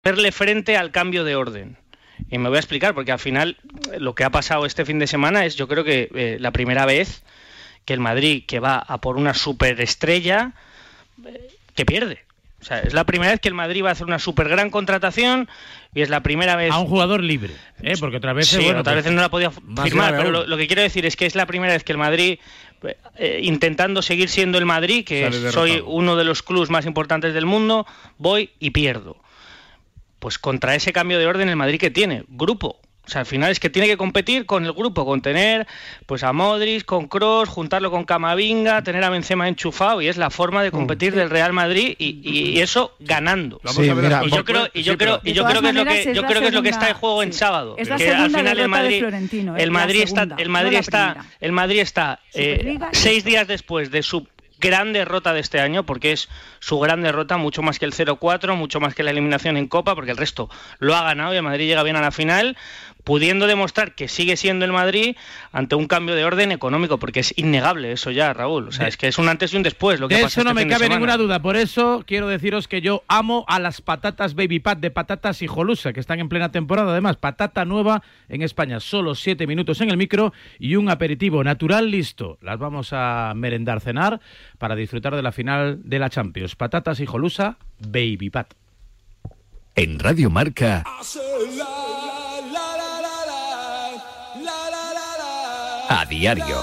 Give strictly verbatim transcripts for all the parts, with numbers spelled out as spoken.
hacerle frente al cambio de orden. Y me voy a explicar, porque al final lo que ha pasado este fin de semana es, yo creo que eh, la primera vez que el Madrid, que va a por una superestrella, eh, que pierde. O sea, es la primera vez que el Madrid va a hacer una super gran contratación y es la primera vez... A un jugador libre, ¿eh? Porque otras veces... Sí, bueno, otras pues, veces no la podía firmar, pero lo, lo que quiero decir es que es la primera vez que el Madrid, eh, intentando seguir siendo el Madrid, que es, soy uno de los clubes más importantes del mundo, voy y pierdo. Pues contra ese cambio de orden el Madrid que tiene, grupo. O sea, al final es que tiene que competir con el grupo, con tener pues a Modric, con Kroos, juntarlo con Camavinga, tener a Benzema enchufado, y es la forma de competir del Real Madrid y, y eso ganando. Sí, mira, y yo creo y yo creo y yo creo que es lo que yo creo que es lo que está en juego en sábado, es la que al final el Madrid Madrid el Madrid está el Madrid está el Madrid está eh, seis días después de su gran derrota de este año, porque es su gran derrota, mucho más que el cero cuatro, mucho más que la eliminación en Copa, porque el resto lo ha ganado y el Madrid llega bien a la final, pudiendo demostrar que sigue siendo el Madrid ante un cambio de orden económico, porque es innegable eso ya, Raúl. O sea, es que es un antes y un después lo que de pasa eso no este me cabe fin de ninguna duda. Por eso quiero deciros que yo amo a las patatas Baby Pat de Patatas Hijolusa, que están en plena temporada. Además, patata nueva en España, solo siete minutos en el micro y un aperitivo natural listo. Las vamos a merendar, cenar, para disfrutar de la final de la Champions. Patatas Hijolusa Baby Pat. En Radio Marca... A diario.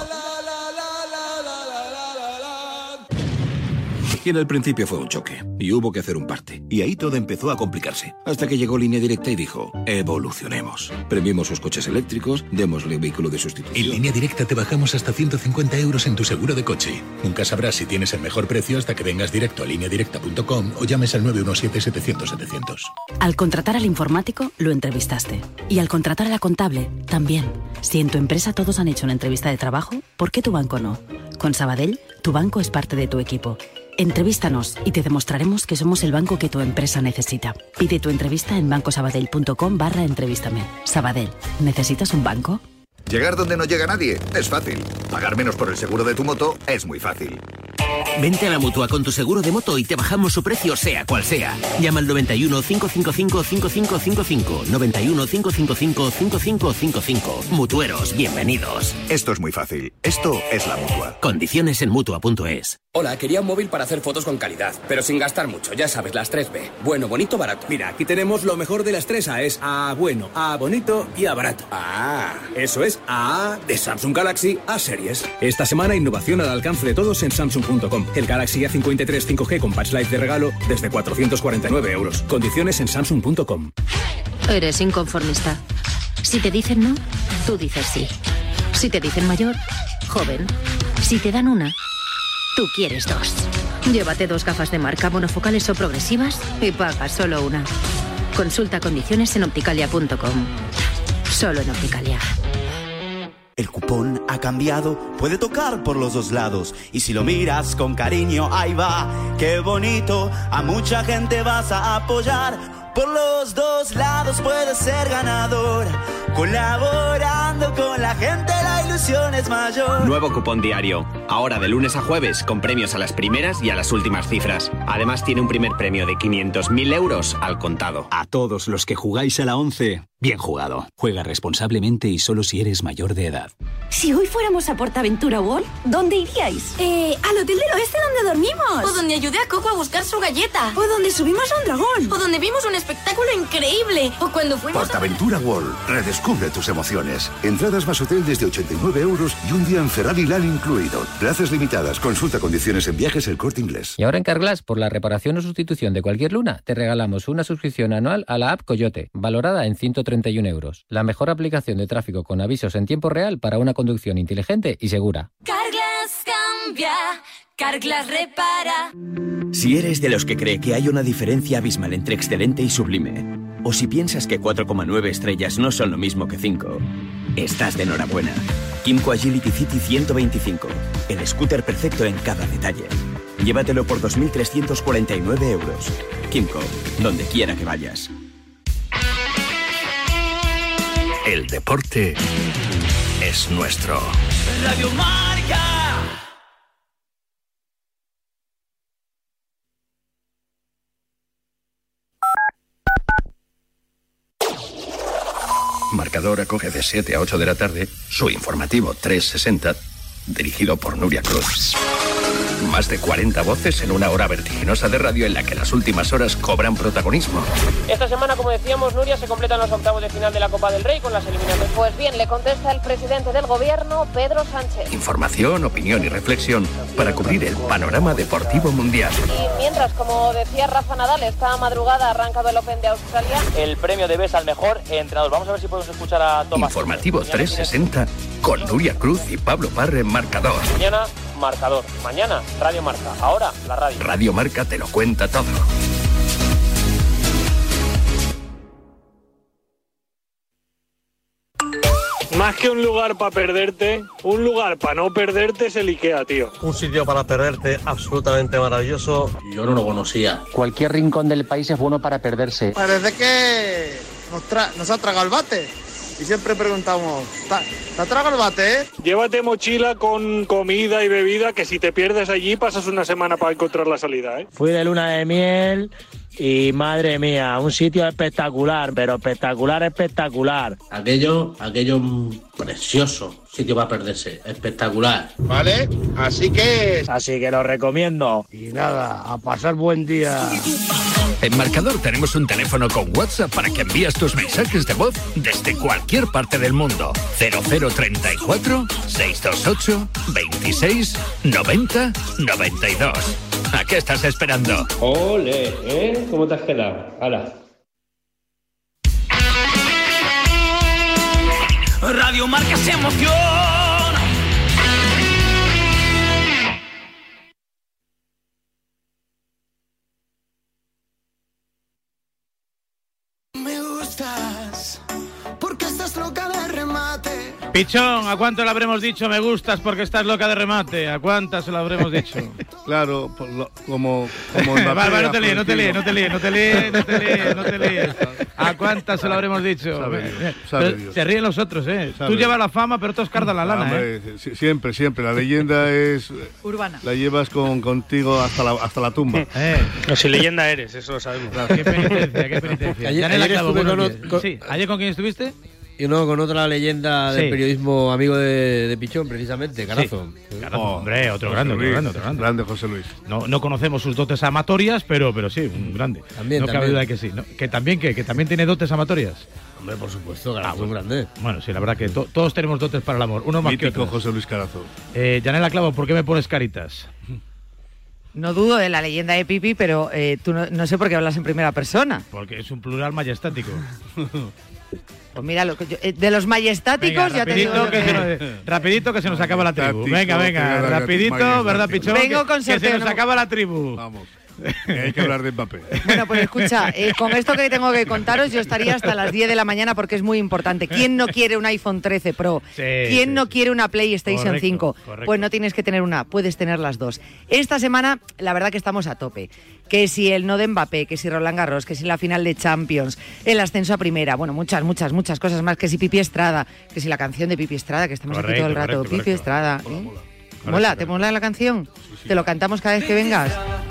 Y en el principio fue un choque, y hubo que hacer un parte. Y ahí todo empezó a complicarse. Hasta que llegó Línea Directa y dijo, evolucionemos. Premiemos sus coches eléctricos, démosle vehículo de sustitución. En Línea Directa te bajamos hasta ciento cincuenta euros en tu seguro de coche. Nunca sabrás si tienes el mejor precio hasta que vengas directo a línea directa punto com o llames al nueve uno siete, setecientos, setecientos. Al contratar al informático, lo entrevistaste. Y al contratar a la contable, también. Si en tu empresa todos han hecho una entrevista de trabajo, ¿por qué tu banco no? Con Sabadell, tu banco es parte de tu equipo. Entrevístanos y te demostraremos que somos el banco que tu empresa necesita. Pide tu entrevista en bancosabadell punto com barra entrevístame. Sabadell, ¿necesitas un banco? Llegar donde no llega nadie es fácil. Pagar menos por el seguro de tu moto es muy fácil. Vente a la Mutua con tu seguro de moto y te bajamos su precio sea cual sea. Llama al noventa y uno, cincuecientos cincuenta y cinco, cinco cinco cinco cinco. noventa y uno, cincuecientos cincuenta y cinco, cinco cinco cinco. Mutueros, bienvenidos. Esto es muy fácil. Esto es la Mutua. Condiciones en Mutua punto es. Hola, quería un móvil para hacer fotos con calidad, pero sin gastar mucho, ya sabes, las tres B. Bueno, bonito, barato. Mira, aquí tenemos lo mejor de las tres A, es A bueno, A bonito y A barato. Ah, eso es A de Samsung Galaxy A Series. Esta semana innovación al alcance de todos en Samsung punto com. El Galaxy A cincuenta y tres cinco G con patch light de regalo desde cuatrocientos cuarenta y nueve euros. Condiciones en Samsung punto com. Eres inconformista. Si te dicen no, tú dices sí. Si te dicen mayor, joven. Si te dan una, tú quieres dos. Llévate dos gafas de marca monofocales o progresivas y paga solo una. Consulta condiciones en opticalia punto com. Solo en Opticalia. El cupón ha cambiado, puede tocar por los dos lados. Y si lo miras con cariño, ahí va, qué bonito. A mucha gente vas a apoyar. Por los dos lados puedes ser ganador. Colaborando con la gente la ilusión es mayor. Nuevo cupón diario. Ahora de lunes a jueves con premios a las primeras y a las últimas cifras. Además tiene un primer premio de quinientos mil euros al contado. A todos los que jugáis a la once, bien jugado. Juega responsablemente y solo si eres mayor de edad. Si hoy fuéramos a PortAventura World, ¿dónde iríais? Eh, al hotel del oeste donde dormimos. O donde ayudé a Coco a buscar su galleta. O donde subimos a un dragón. O donde vimos un espectáculo increíble. O cuando fuimos PortAventura a... World. Redescubre tus emociones. Entradas más hotel desde ochenta y nueve euros y un día en Ferrari Land incluido. Plazas limitadas. Consulta condiciones en viajes El Corte Inglés. Y ahora en Carglass, por la reparación o sustitución de cualquier luna, te regalamos una suscripción anual a la app Coyote, valorada en ciento treinta y un euros. La mejor aplicación de tráfico con avisos en tiempo real para una conducción inteligente y segura. Carglass cambia, Carglass repara. Si eres de los que cree que hay una diferencia abismal entre excelente y sublime, o si piensas que cuatro coma nueve estrellas no son lo mismo que cinco, estás de enhorabuena. Kymco Agility City ciento veinticinco, el scooter perfecto en cada detalle. Llévatelo por dos mil trescientos cuarenta y nueve euros. Kymco, donde quiera que vayas. El deporte es nuestro. Radio Marca. Marcador acoge de siete a ocho de la tarde su informativo trescientos sesenta, dirigido por Nuria Cruz. Más de cuarenta voces en una hora vertiginosa de radio en la que las últimas horas cobran protagonismo. Esta semana, como decíamos, Nuria, se completan los octavos de final de la Copa del Rey con las eliminatorias. Pues bien, le contesta el presidente del gobierno, Pedro Sánchez. Información, opinión y reflexión para cubrir el panorama deportivo mundial. Y mientras, como decía Rafa Nadal, esta madrugada ha arrancado el Open de Australia. El premio de B E S al mejor entrenador. Vamos a ver si podemos escuchar a Tomás. Informativo trescientos sesenta con Nuria Cruz y Pablo Parre en Marcador. Mañana, Marcador. Mañana, Radio Marca. Ahora, la radio. Radio Marca te lo cuenta todo. Más que un lugar para perderte, un lugar para no perderte es el IKEA, tío. Un sitio para perderte absolutamente maravilloso. Yo no lo conocía. Cualquier rincón del país es bueno para perderse. Parece que nos, tra- nos ha tragado el bate. Y siempre preguntamos, ¿te ha tragado el bate, eh? Llévate mochila con comida y bebida, que si te pierdes allí pasas una semana para encontrar la salida, ¿eh? Fui de luna de miel y madre mía, un sitio espectacular, pero espectacular, espectacular. Aquello, aquello precioso, sitio para perderse, espectacular. Vale, así que... Así que lo recomiendo. Y nada, a pasar buen día. En Marcador tenemos un teléfono con WhatsApp para que envíes tus mensajes de voz desde cualquier parte del mundo. cero cero treinta y cuatro, seiscientos veintiocho, veintiséis, noventa, noventa y dos. ¿A qué estás esperando? Ole, ¿eh? ¿Cómo te has quedado? ¡Hala! Radio Marca se emociona. Me gustas porque estás loca de remate. Pichón, ¿a cuánto le habremos dicho me gustas porque estás loca de remate? ¿A cuántas se lo habremos dicho? Claro, por lo, como, como Vale, vale, no te líes, no te líes, no te líes, no te líes, no te líes, no te líes. ¿A cuántas se lo habremos dicho? Sabe Dios, sabe Dios. Se ríen los otros, ¿eh? Sabe Tú llevas Dios. la fama, pero otros cardan la lana, Hombre, ¿eh? Siempre, siempre. La leyenda es... Urbana. La llevas con, contigo hasta la, hasta la tumba. Eh. No, si leyenda eres, eso lo sabemos. Qué penitencia, qué penitencia. Ayer, Yanela ayer Clavo, estuve buenos con, días. con- Sí, ¿ayer con quién estuviste? Y no, con otra leyenda del Sí. periodismo amigo de, de Pichón, precisamente, Carazo. Sí. Carazo, hombre, otro José grande, otro Luis, grande, otro grande. Grande José Luis. No, no conocemos sus dotes amatorias, pero, pero sí, un grande. También, no cabe también. duda de que sí. ¿no? Que también que, que también tiene dotes amatorias. Hombre, por supuesto, Carazo, Ah, bueno. un grande. Bueno, sí, la verdad que to- todos tenemos dotes para el amor, unos más que Mítico otros. José Luis Carazo. Eh, Yanela Clavo, ¿por qué me pones caritas? No dudo de la leyenda de Pipi, pero eh, tú no, no sé por qué hablas en primera persona. Porque es un plural majestático. Pues mira, lo que yo- eh, de los majestáticos Venga, ya te digo rapidito, yo que que- se nos, rapidito que se nos acaba la tribu. Táctico, Venga, venga, que era rapidito, majestático. ¿verdad, Pichón? Vengo Que- con que se sorteo, nos ¿no? acaba la tribu. Vamos. Hay que hablar de Mbappé. Bueno, pues escucha, eh, con esto que tengo que contaros, yo estaría hasta las diez de la mañana porque es muy importante. ¿Quién no quiere un iPhone trece Pro? Sí, ¿Quién sí, no sí. quiere una PlayStation Correcto, cinco? correcto. Pues no tienes que tener una, puedes tener las dos. Esta semana, la verdad que estamos a tope. Que si el no de Mbappé, que si Roland Garros, que si la final de Champions, el ascenso a primera, bueno, muchas, muchas, muchas cosas más. Que si Pipi Estrada, que si la canción de Pipi Estrada, que estamos aquí Correcto, todo el rato. correcto, Pipi correcto. Estrada. ¿eh? Mola, mola. ¿Mola? ¿Te mola la canción? Te lo cantamos cada vez que vengas.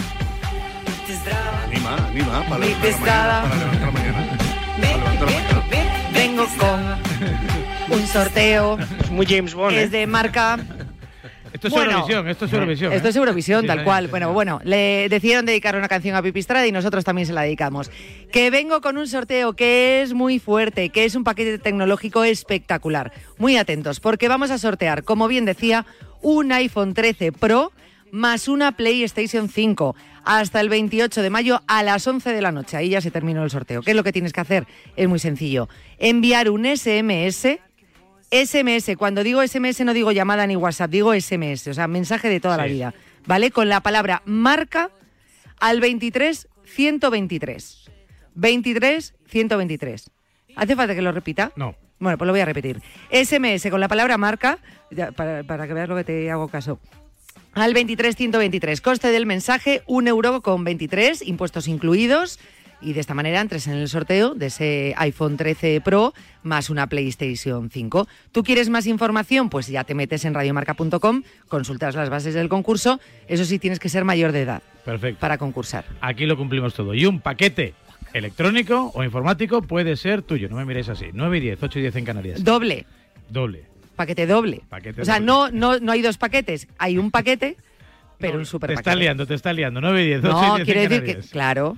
Anima, anima. Para Pipi levantar la Estrada. mañana, para levantar la mañana. Para levantar la mañana. Vengo con un sorteo. Es muy James Bond, ¿eh? Es de marca. Esto es Bueno, Eurovisión, esto es Eurovisión. Esto ¿eh? es Eurovisión, Sí, tal sí, cual. sí, Bueno, sí. bueno, le decidieron dedicar una canción a Pipi Estrada y nosotros también se la dedicamos. Que vengo con un sorteo que es muy fuerte, que es un paquete tecnológico espectacular. Muy atentos, porque vamos a sortear, como bien decía, un iPhone trece Pro más una PlayStation cinco hasta el veintiocho de mayo a las once de la noche. Ahí ya se terminó el sorteo. ¿Qué es lo que tienes que hacer? Es muy sencillo. Enviar un S M S. S M S, cuando digo S M S no digo llamada ni WhatsApp, digo S M S, o sea, mensaje de toda la Sí. vida, ¿vale? Con la palabra marca al veintitrés ciento veintitrés. veintitrés ciento veintitrés. ¿Hace falta que lo repita? No. Bueno, pues lo voy a repetir. S M S con la palabra marca, ya, para, para que veas lo que te hago caso. Al veintitrés ciento veintitrés. Coste del mensaje, un euro con veintitrés, impuestos incluidos. Y de esta manera entres en el sorteo de ese iPhone trece Pro más una PlayStation cinco. ¿Tú quieres más información? Pues ya te metes en radiomarca punto com, consultas las bases del concurso. Eso sí, tienes que ser mayor de edad Perfecto. para concursar. Aquí lo cumplimos todo. Y un paquete electrónico o informático puede ser tuyo. No me miréis así. nueve y diez, ocho y diez en Canarias. Doble. Doble. Paquete doble. Paquete o sea, doble. No, no, no hay dos paquetes, hay un paquete, pero un super Te paquete. estás liando, te estás liando. nueve y diez, ocho No, y diez quiero en decir Canarias. que, claro,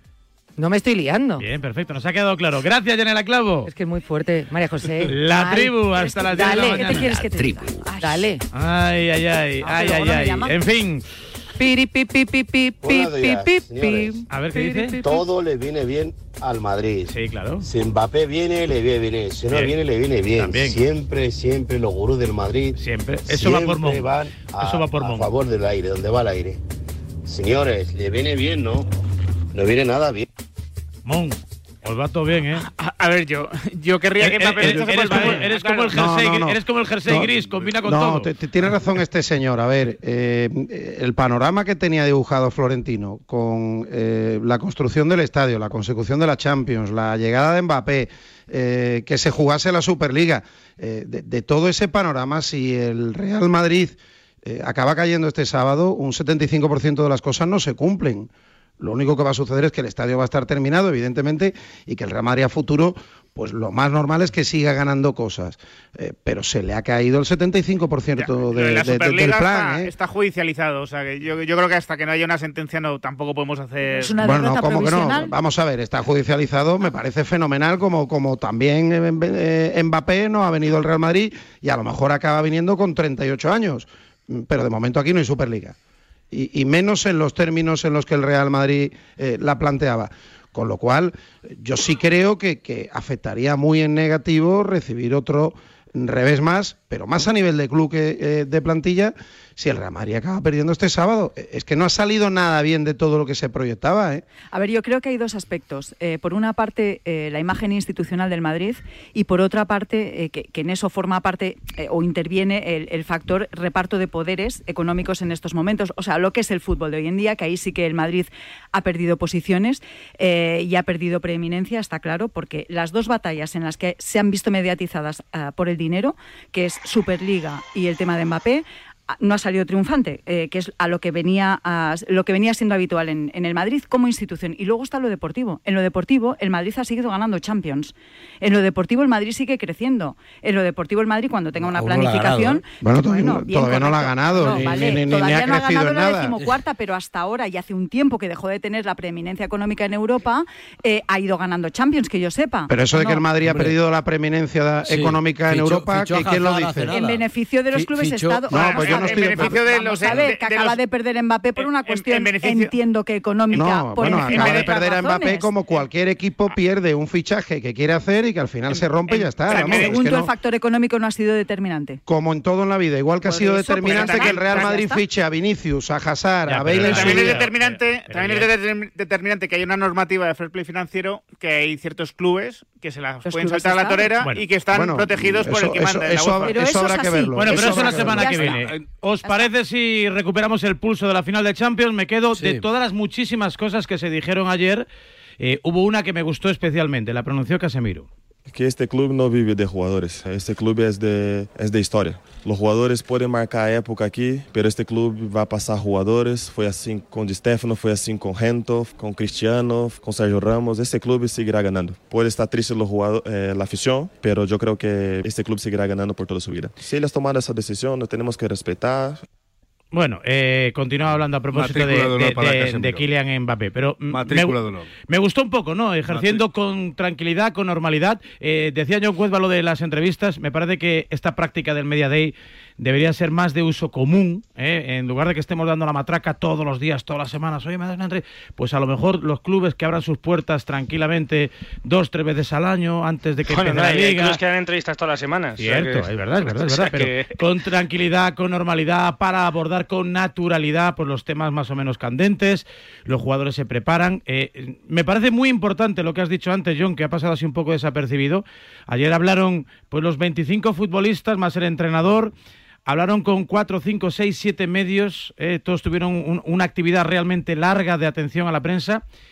no me estoy liando. Bien, perfecto, nos ha quedado claro. Gracias, Yanela Clavo. Es que es muy fuerte, María José. La Mal. tribu, hasta las diez de la Dale, mañana. ¿qué te quieres que te diga? Dale. Ay, ay, ay, Ah, ay, pero ay, luego me ay. llama. En fin. Piri, pi, pi, pi, pi, pi, Buenos pi, días, pi, señores. pi. A ver, ¿qué dice? Todo le viene bien al Madrid. Sí, claro. Si Mbappé viene, le viene bien. Si no Bien. viene, le viene bien. También. Siempre, siempre los gurús del Madrid. Siempre. Eso va por siempre Mon. van a, Eso va por a Mon. favor del aire, donde va el aire. Señores, le viene bien, ¿no? No viene nada bien. Mon, os va todo bien, ¿eh? A, a ver, yo, yo querría que Mbappé Eres, rechazase eres por el como, Bayern. eres Claro. como el jersey, No, no, no. eres como el jersey No, gris, combina con no, todo. te- te- tiene razón este señor. A ver, eh, el panorama que tenía dibujado Florentino con eh, la construcción del estadio, la consecución de la Champions, la llegada de Mbappé, eh, que se jugase la Superliga, eh, de, de todo ese panorama, si el Real Madrid eh, acaba cayendo este sábado, un setenta y cinco por ciento de las cosas no se cumplen. Lo único que va a suceder es que el estadio va a estar terminado, evidentemente, y que el Real Madrid a futuro, pues lo más normal es que siga ganando cosas. Eh, pero se le ha caído el setenta y cinco por ciento Lo de, de la de- de- Superliga del plan. está, ¿eh? está judicializado, o sea que yo, yo creo que hasta que no haya una sentencia no tampoco podemos hacer. Bueno, ¿cómo que no? Vamos a ver, está judicializado, me parece fenomenal, como, como también eh, eh, Mbappé no ha venido al Real Madrid y a lo mejor acaba viniendo con treinta y ocho años. Pero de momento aquí no hay Superliga. Y, y menos en los términos en los que el Real Madrid eh, la planteaba. Con lo cual, yo sí creo que, que afectaría muy en negativo recibir otro revés más, pero más a nivel de club que eh, de plantilla, si el Real Madrid acaba perdiendo este sábado. Es que no ha salido nada bien de todo lo que se proyectaba, ¿eh? A ver, yo creo que hay dos aspectos. Eh, por una parte, eh, la imagen institucional del Madrid y por otra parte, eh, que, que en eso forma parte eh, o interviene el, el factor reparto de poderes económicos en estos momentos. O sea, lo que es el fútbol de hoy en día, que ahí sí que el Madrid ha perdido posiciones eh, y ha perdido preeminencia, está claro, porque las dos batallas en las que se han visto mediatizadas uh, por el dinero, que es Superliga y el tema de Mbappé, no ha salido triunfante, eh, que es a lo que venía a, lo que venía siendo habitual en, en el Madrid como institución. Y luego está lo deportivo. En lo deportivo, el Madrid ha seguido ganando Champions. En lo deportivo, el Madrid sigue creciendo. En lo deportivo, el Madrid, cuando tenga una Aún no la ha planificación... ganado, ¿eh? Bueno, todavía, bueno, no- bien, todavía no la ha correcto. ganado, No, ni, vale, ni- ni- ni todavía ha no ha crecido ganado en la nada. decimocuarta, pero hasta ahora, y hace un tiempo que dejó de tener la preeminencia económica en Europa, eh, ha ido ganando Champions, que yo sepa. Pero eso de ¿O que el no? Madrid ha perdido la preeminencia Sí, económica en fichó- Europa, fichó a ¿qui- ¿quién lo Hazard dice? hace nada. En beneficio de los Fi- clubes fichó- Estado. No, pues yo no en estoy de beneficio acuerdo. de los. Vamos A a ver, ver, que de acaba los- de perder Mbappé por una cuestión, beneficio- entiendo que económica. No, por bueno, encima acaba de otras perder a Mbappé razones. como cualquier equipo pierde un fichaje que quiere hacer y que al final se rompe y ya está. Vamos, es que Según tú, no- el factor económico no ha sido determinante. como en todo en la vida, igual que Por ha sido eso, determinante pues, que el Real ya Madrid está. fiche a Vinicius, a Hazard, Ya, a pero Bale en su también vida. es determinante- también es determin- determinante que hay una normativa de fair play financiero, que hay ciertos clubes que se las pueden clubes saltar a la Estado. torera Bueno. y que están Bueno, protegidos por eso- el que eso- manda. de la eso UEFA. habrá- Pero eso eso habrá es que así. verlo. Bueno, pero Eso eso la habrá que semana que verlo. viene. ¿Os parece si recuperamos el pulso de la final de Champions? Me quedo Sí. de todas las muchísimas cosas que se dijeron ayer. Eh, hubo una que me gustó especialmente, la pronunció Casemiro. Que este club no vive de jugadores, este club es de, es de historia. Los jugadores pueden marcar época aquí, pero este club va a pasar jugadores. Fue así con Di Stefano, fue así con Gento, con Cristiano, con Sergio Ramos. Este club seguirá ganando. Puede estar triste los jugadores, eh, la afición, pero yo creo que este club seguirá ganando por toda su vida. Si ellos tomaron esa decisión, lo tenemos que respetar. Bueno, eh, continúa hablando a propósito de, Matrícula de honor de- para de- Casemiro. de Kylian Mbappé, pero mm, Matrícula me, de honor. me gustó un poco, ¿no? Ejerciendo con tranquilidad, con normalidad. Eh, decía John Cuezba lo de las entrevistas, me parece que esta práctica del Media Day debería ser más de uso común, ¿eh? En lugar de que estemos dando la matraca todos los días, todas las semanas. Oye, me das una entrevista. Pues a lo mejor los clubes que abran sus puertas tranquilamente dos, tres veces al año antes de que Bueno, empiece no, la hay liga. clubes que dan entrevistas todas las semanas. Cierto, o sea que- es verdad, es verdad, es o sea verdad, pero que- con tranquilidad, con normalidad, para abordar con naturalidad pues, los temas más o menos candentes, los jugadores se preparan. Eh, me parece muy importante lo que has dicho antes, John, que ha pasado así un poco desapercibido. Ayer hablaron pues los veinticinco futbolistas más el entrenador. Hablaron con cuatro, cinco, seis, siete medios, eh, todos tuvieron un- una actividad realmente larga de atención a la prensa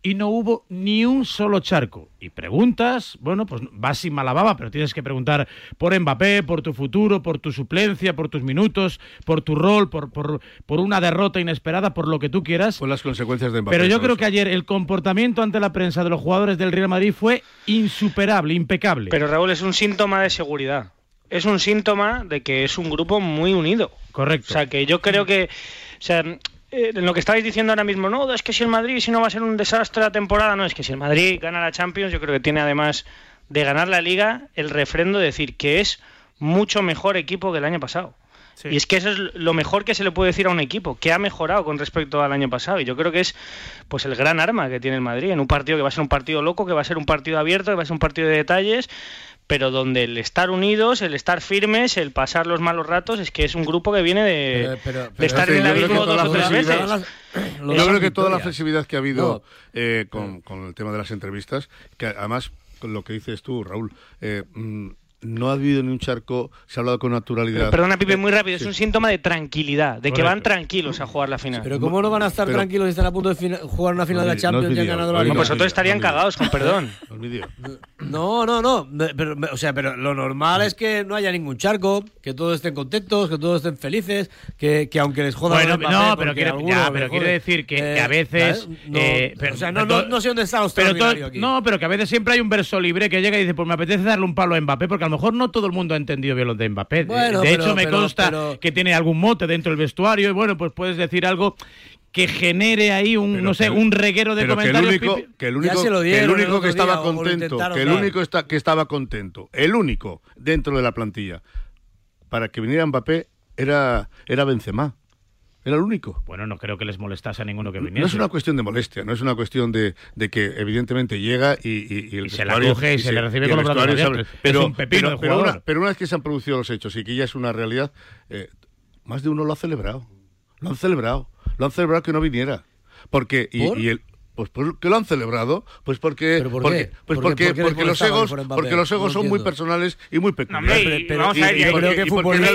y no hubo ni un solo charco. Y preguntas, bueno, pues vas sin mala baba, pero tienes que preguntar por Mbappé, por tu futuro, por tu suplencia, por tus minutos, por tu rol, por, por, por una derrota inesperada, por lo que tú quieras. Por las consecuencias de Mbappé. Pero yo creo que ayer el comportamiento ante la prensa de los jugadores del Real Madrid fue insuperable, impecable. Pero Raúl, es un síntoma de seguridad. Es un síntoma de que es un grupo muy unido. Correcto. O sea, que yo creo que... O sea, en lo que estáis diciendo ahora mismo, no, es que si el Madrid, si no va a ser un desastre la temporada, no, es que si el Madrid gana la Champions, yo creo que tiene además de ganar la Liga el refrendo de decir que es mucho mejor equipo que el año pasado. Sí. Y es que eso es lo mejor que se le puede decir a un equipo, que ha mejorado con respecto al año pasado. Y yo creo que es pues el gran arma que tiene el Madrid en un partido que va a ser un partido loco, que va a ser un partido abierto, que va a ser un partido de detalles, pero donde el estar unidos, el estar firmes, el pasar los malos ratos, es que es un grupo que viene de, pero, pero, pero, de estar sí, en el abismo dos o tres veces. Yo creo que toda la flexibilidad que ha habido no. eh, con, con el tema de las entrevistas, que además, con lo que dices tú, Raúl, eh, no ha habido ni un charco, se ha hablado con naturalidad. Pero, perdona, Pipe, muy rápido, sí. Es un síntoma de tranquilidad, de Correcto. Que van tranquilos a jugar la final. Pero ¿cómo no van a estar pero, tranquilos si están a punto de final, jugar una final no, de la Champions no y han ganado la Liga? No, pues otros estarían no cagados, con perdón. No, no, no, pero, o sea, pero lo normal es que no haya ningún charco, que todos estén contentos, que todos estén felices, que, que aunque les jodan bueno, no, pero quiere, ya, pero quiere decir que, eh, que a veces no, eh, pero, o sea, no, no, no sé dónde está los pero to, aquí. No, pero que a veces siempre hay un verso libre que llega y dice, pues me apetece darle un palo a Mbappé, porque a lo mejor no todo el mundo ha entendido bien lo de Mbappé. Bueno, de hecho, pero, me pero, consta pero... que tiene algún mote dentro del vestuario y bueno, pues puedes decir algo que genere ahí un, pero, no sé, pero, un reguero de comentarios. Que el único, que el único, dieron, que, el único que estaba contento, que el único está, que estaba contento, el único dentro de la plantilla para que viniera Mbappé era, era Benzema. Era el único. Bueno, no creo que les molestase a ninguno que viniese. No es una cuestión de molestia, no es una cuestión de, de que evidentemente llega y, y, y el y se la coge y, y se, se le recibe con los brazos abiertos. Pero, es un pepino pero, pero, una, pero una vez que se han producido los hechos y que ya es una realidad, eh, más de uno lo ha celebrado. Lo han celebrado. Lo han celebrado que no viniera. Porque, y, y el... Pues porque lo han celebrado, pues porque por porque pues ¿Por porque, qué? porque los egos porque los egos no son muy personales y muy peculiares. No, y, y, y, y porque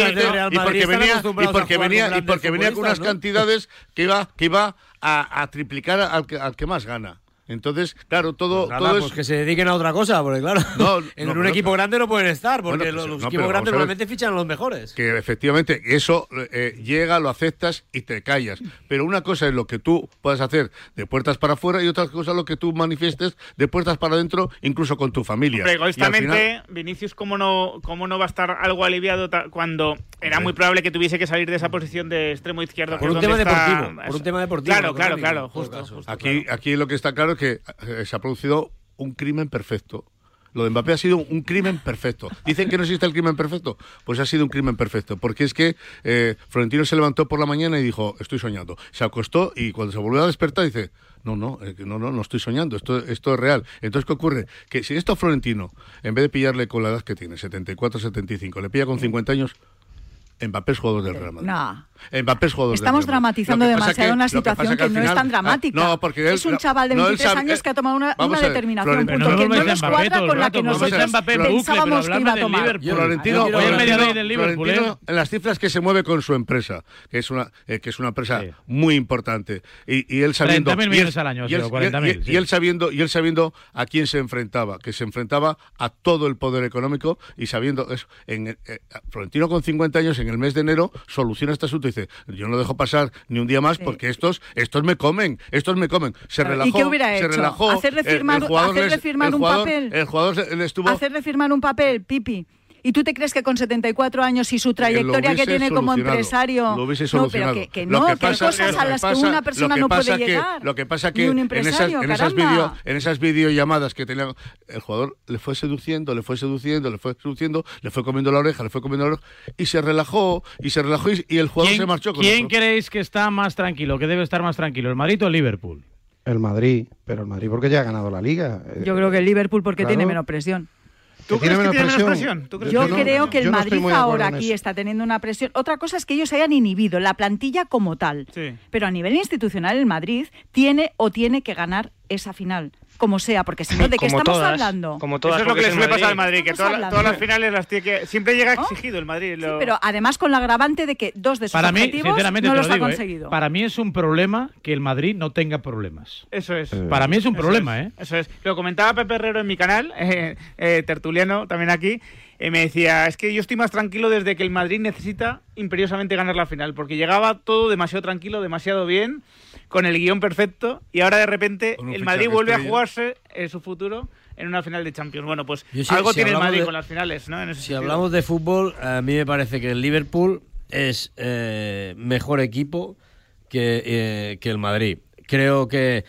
venía y porque venía y porque venía con unas ¿no? cantidades que iba que iba a, a triplicar al que, al que más gana. Entonces, claro, todo, pues nada, todo pues es... que se dediquen a otra cosa, porque claro, no, en no, un equipo no, grande no pueden estar, porque bueno, pues, los no, equipos grandes normalmente fichan a los mejores. Que efectivamente eso eh, llega, lo aceptas y te callas. Pero una cosa es lo que tú puedas hacer de puertas para afuera y otra cosa es lo que tú manifiestes de puertas para adentro, incluso con tu familia. Pero egoístamente, final... Vinicius, ¿cómo no, ¿cómo no va a estar algo aliviado cuando era sí. muy probable que tuviese que salir de esa posición de extremo izquierdo? Por un tema está... deportivo, por un tema deportivo. Claro, claro, claro, justo, justo. Aquí, claro. aquí lo que está claro que se ha producido un crimen perfecto. Lo de Mbappé ha sido un crimen perfecto. Dicen que no existe el crimen perfecto. Pues ha sido un crimen perfecto. Porque es que eh, Florentino se levantó por la mañana y dijo, estoy soñando. Se acostó y cuando se volvió a despertar dice, no, no, eh, no, no, no estoy soñando. Esto, esto es real. Entonces, ¿qué ocurre? Que si esto a Florentino, en vez de pillarle con la edad que tiene, setenta y cuatro, setenta y cinco, le pilla con cincuenta años, Mbappé es jugador del Real Madrid. No. Mbappé es jugador Estamos del Real Madrid. dramatizando demasiado que, una situación que, que final, no es tan dramática. Ah, no, porque él, es un chaval de no, veintitrés sabe, años que ha tomado una, una ver, determinación, Florentino, punto, no que no nos cuadra con la que nosotros Mbappé, pensábamos que iba a tomar. Florentino, Florentino, en las cifras que se mueve con su empresa, que es una eh, que es una empresa sí. muy importante, y, y él sabiendo... treinta mil millones al año, y él, cuarenta mil. Y, y, y, él sabiendo, y él sabiendo a quién se enfrentaba, que se enfrentaba a todo el poder económico, y sabiendo eso. En, eh, Florentino con cincuenta años, en el mes de enero, soluciona este asunto y dice, yo no dejo pasar ni un día más porque estos estos me comen, estos me comen. Se relajó, ¿y qué hubiera se hecho? relajó. Hacerle firmar, el, el hacerle les, firmar el un jugador, papel. El jugador le estuvo... Hacerle firmar un papel, Pipi. ¿Y tú te crees que con setenta y cuatro años y su trayectoria que tiene como empresario... Lo hubiese solucionado. No, pero que, que no, que, que hay cosas a las que una persona no puede que, llegar. Lo que pasa que en esas, en, esas video, en esas videollamadas que tenía, el jugador le fue seduciendo, le fue seduciendo, le fue seduciendo, le fue comiendo la oreja, le fue comiendo la oreja, y se relajó, y se relajó, y, y el jugador se marchó con ¿Quién otro? creéis que está más tranquilo, que debe estar más tranquilo, el Madrid o el Liverpool? El Madrid, pero el Madrid porque ya ha ganado la Liga. Yo creo que el Liverpool porque claro. tiene menos presión. ¿Tú crees que tiene menos presión? ¿Tú crees yo que creo no? que el yo no Madrid ahora aquí está teniendo una presión. Otra cosa es que ellos hayan inhibido la plantilla como tal. Sí. Pero a nivel institucional el Madrid tiene o tiene que ganar esa final. como sea, porque si no, ¿de qué Como estamos todas, hablando? Como todas, Eso es lo que le porque suele es el pasar al Madrid, que Estamos toda- hablando. todas las finales las tiene que... Siempre llega ¿No? exigido el Madrid. Sí, lo- pero además con la agravante de que dos de sus Para mí, objetivos sinceramente no te los lo ha digo, ¿eh? conseguido. Para mí es un problema que el Madrid no tenga problemas. Eso es. Para mí es un Eso problema, es, ¿eh? Eso es. Lo comentaba Pepe Herrero en mi canal, eh, eh, tertuliano también aquí. Eh, me decía, es que yo estoy más tranquilo desde que el Madrid necesita imperiosamente ganar la final, porque llegaba todo demasiado tranquilo, demasiado bien, con el guión perfecto, y ahora de repente Con un el Madrid fichaje vuelve a estrella. jugarse eh, su futuro en una final de Champions. Bueno, pues Yo sí- algo si tiene el hablamos Madrid de- con las finales, ¿no? En ese Si sentido. hablamos de fútbol, a mí me parece que el Liverpool es eh, mejor equipo que, eh, que el Madrid. Creo que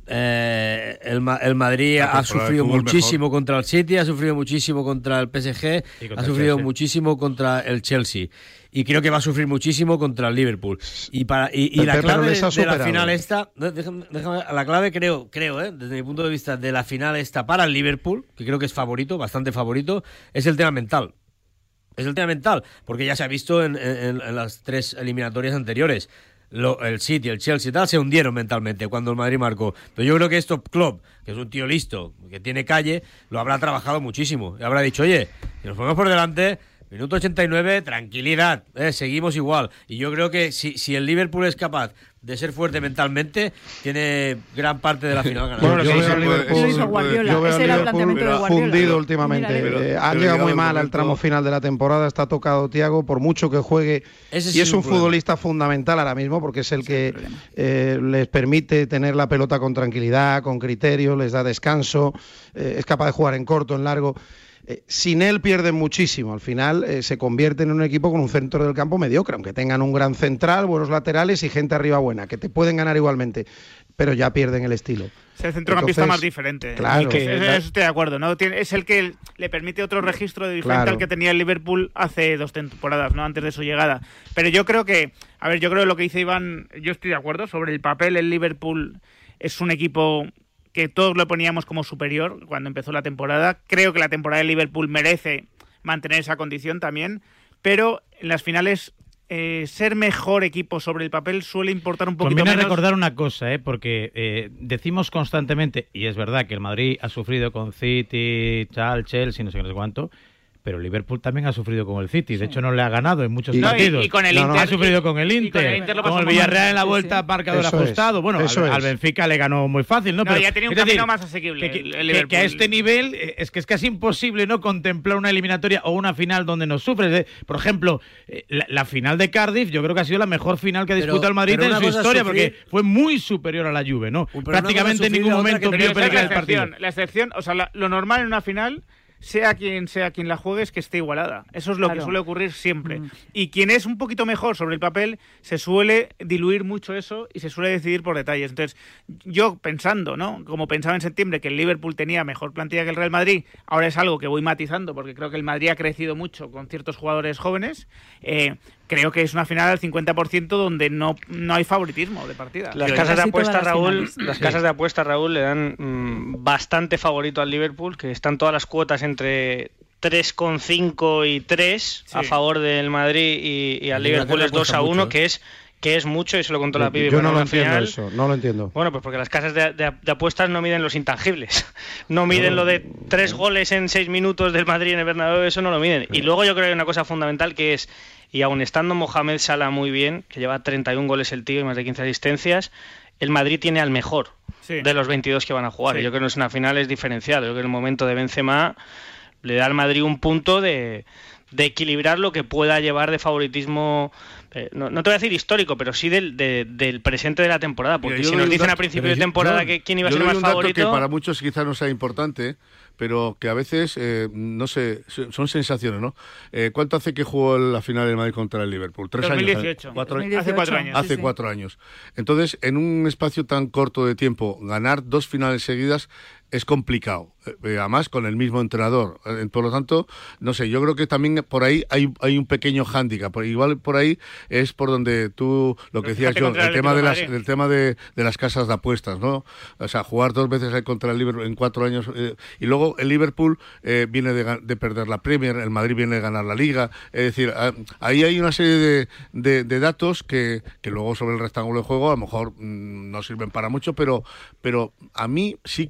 eh, el, Ma- el Madrid La ha temporada de sufrido fútbol muchísimo mejor. contra el City, ha sufrido muchísimo contra el P S G, Y contra ha el sufrido Chelsea. muchísimo contra el Chelsea. Y creo que va a sufrir muchísimo contra el Liverpool. Y para y, y El la Pepe clave no de, les ha de la superado. final esta, no, déjame, déjame- la clave creo, creo, eh, desde mi punto de vista de la final esta para el Liverpool, que creo que es favorito, bastante favorito, es el tema mental. Es el tema mental, porque ya se ha visto en, en- en las tres eliminatorias anteriores. Lo- el City, el Chelsea y tal se hundieron mentalmente cuando el Madrid marcó. Pero yo creo que esto Klopp, que es un tío listo, que tiene calle, lo habrá trabajado muchísimo. Y habrá dicho, oye, si nos ponemos por delante, minuto ochenta y nueve, tranquilidad, eh, seguimos igual. Y yo creo que si, si el Liverpool es capaz de ser fuerte mentalmente, tiene gran parte de la final ganada. Bueno, yo Eso veo se al puede- Liverpool, Lo hizo Guardiola, yo veo ese al era el Liverpool planteamiento de Guardiola. fundido últimamente. Mira, Pero- Eh, pero han ha llegado muy llegado mal el al momento- tramo final de la temporada, está tocado Thiago, por mucho que juegue. Ese Y sí es es un un problema. futbolista fundamental ahora mismo porque es el que eh, les permite tener la pelota con tranquilidad, con criterio, les da descanso, eh, es capaz de jugar en corto, en largo. Eh, sin él pierden muchísimo. Al final eh, se convierten en un equipo con un centro del campo mediocre, aunque tengan un gran central, buenos laterales y gente arriba buena, que te pueden ganar igualmente, pero ya pierden el estilo. Es el centrocampista Entonces, más diferente. claro. Y que- Es- eso estoy de acuerdo, ¿no? Tiene- es el que le permite otro registro de diferente Claro. al que tenía el Liverpool hace dos temporadas, ¿no? Antes de su llegada. Pero yo creo que, a ver, yo creo que lo que dice Iván, yo estoy de acuerdo. Sobre el papel, el Liverpool es un equipo que todos lo poníamos como superior cuando empezó la temporada. Creo que la temporada del Liverpool merece mantener esa condición también. Pero en las finales, eh, ser mejor equipo sobre el papel suele importar un poquito Conviene menos. recordar una cosa, ¿eh? Porque eh, decimos constantemente, y es verdad que el Madrid ha sufrido con City, tal, Chelsea, no sé qué, no sé cuánto, pero el Liverpool también ha sufrido con el City. De hecho, no le ha ganado en muchos Y- No, y- partidos. y con el No, no, Inter- ha sufrido con el y- y Inter, con el Inter lo con pasó el muy Villarreal mal. en la Sí, vuelta sí. marcador Eso es, ajustado. Bueno, eso al, al es. Benfica le ganó muy fácil, ¿no? No, Pero, ya tenía un es decir, camino más asequible que, el- que- el que- que a Liverpool. este nivel eh, es que es casi imposible no contemplar una eliminatoria o una final donde no sufres. eh. Por ejemplo, eh, la, la final de Cardiff yo creo que ha sido la mejor final que ha Pero- disputado el Madrid pero en una su cosa es historia sufrir- porque fue muy superior a la Juve, ¿no? Pero una Prácticamente cosa en es ningún sufrir, otra momento que vio tener Pero esa es peligrar la el partido. excepción, la excepción, o sea, la- lo normal en una final, sea quien sea quien la juegue, es que esté igualada. Eso es lo que Claro. suele ocurrir siempre. Mm. Y quien es un poquito mejor sobre el papel, se suele diluir mucho eso y se suele decidir por detalles. Entonces, yo pensando, ¿no? Como pensaba en septiembre que el Liverpool tenía mejor plantilla que el Real Madrid, ahora es algo que voy matizando porque creo que el Madrid ha crecido mucho con ciertos jugadores jóvenes. Eh, creo que es una final al cincuenta por ciento donde no, no hay favoritismo de partida. Las Sí, casas de casi todas apuestas, las Raúl, finales. las Sí. casas de apuestas, Raúl, le dan mm, bastante favorito al Liverpool, que están todas las cuotas entre tres coma cinco y tres Sí. a favor del Madrid y, y al En Liverpool Inglaterra es dos cuesta a uno, mucho, ¿eh? que es que es mucho y se lo contó la Pibi Yo para no lo una entiendo final. eso, no lo entiendo. Bueno, pues porque las casas de, de- de apuestas no miden los intangibles. No miden lo de tres goles en seis minutos del Madrid en el Bernabéu, eso no lo miden. Y luego yo creo que hay una cosa fundamental que es, y aun estando Mohamed Salah muy bien, que lleva treinta y un goles el tío y más de quince asistencias, el Madrid tiene al mejor Sí. de los veintidós que van a jugar. Sí. Y yo creo que no es una final, es diferencial. Yo creo que en el momento de Benzema le da al Madrid un punto de, de equilibrar lo que pueda llevar de favoritismo, eh, no, no te voy a decir histórico, pero sí del, de- del presente de la temporada. Porque Mira, yo si doy nos un dicen dato- a principio pero de yo- temporada yo- que quién iba a yo ser doy más un dato favorito... que para muchos quizás no sea importante, pero que a veces, eh, no sé, son sensaciones, ¿no? Eh, ¿Cuánto hace que jugó la final del Madrid contra el Liverpool? ¿Tres dos mil años? dieciocho. ¿Cuatro años? Hace cuatro años. Hace Sí, sí. cuatro años. Entonces, en un espacio tan corto de tiempo, ganar dos finales seguidas es complicado. Eh, además, con el mismo entrenador. Eh, por lo tanto, no sé, yo creo que también por ahí hay, hay un pequeño hándicap. Por- Igual por ahí es por donde tú, lo que Pero decías fíjate yo, contra el el tema, de Atlético las, de Madrid. el tema de, de las casas de apuestas, ¿no? O sea, jugar dos veces ahí contra el Liverpool en cuatro años. eh, y luego el Liverpool eh, viene de, ga- de perder la Premier, el Madrid viene de ganar la Liga. Es decir, ah, ahí hay una serie de, de- de datos que, que luego sobre el rectángulo de juego a lo mejor mm, no sirven para mucho, pero, pero a mí sí que eso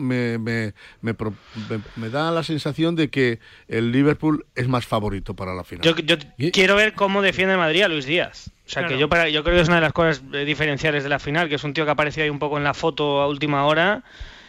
me, me, me, me, me da la sensación de que el Liverpool es más favorito para la final. Yo, yo quiero ver cómo defiende el Madrid a Luis Díaz. O sea, claro. que yo, para, yo creo que es una de las cosas diferenciales de la final, que es un tío que apareció ahí un poco en la foto a última hora.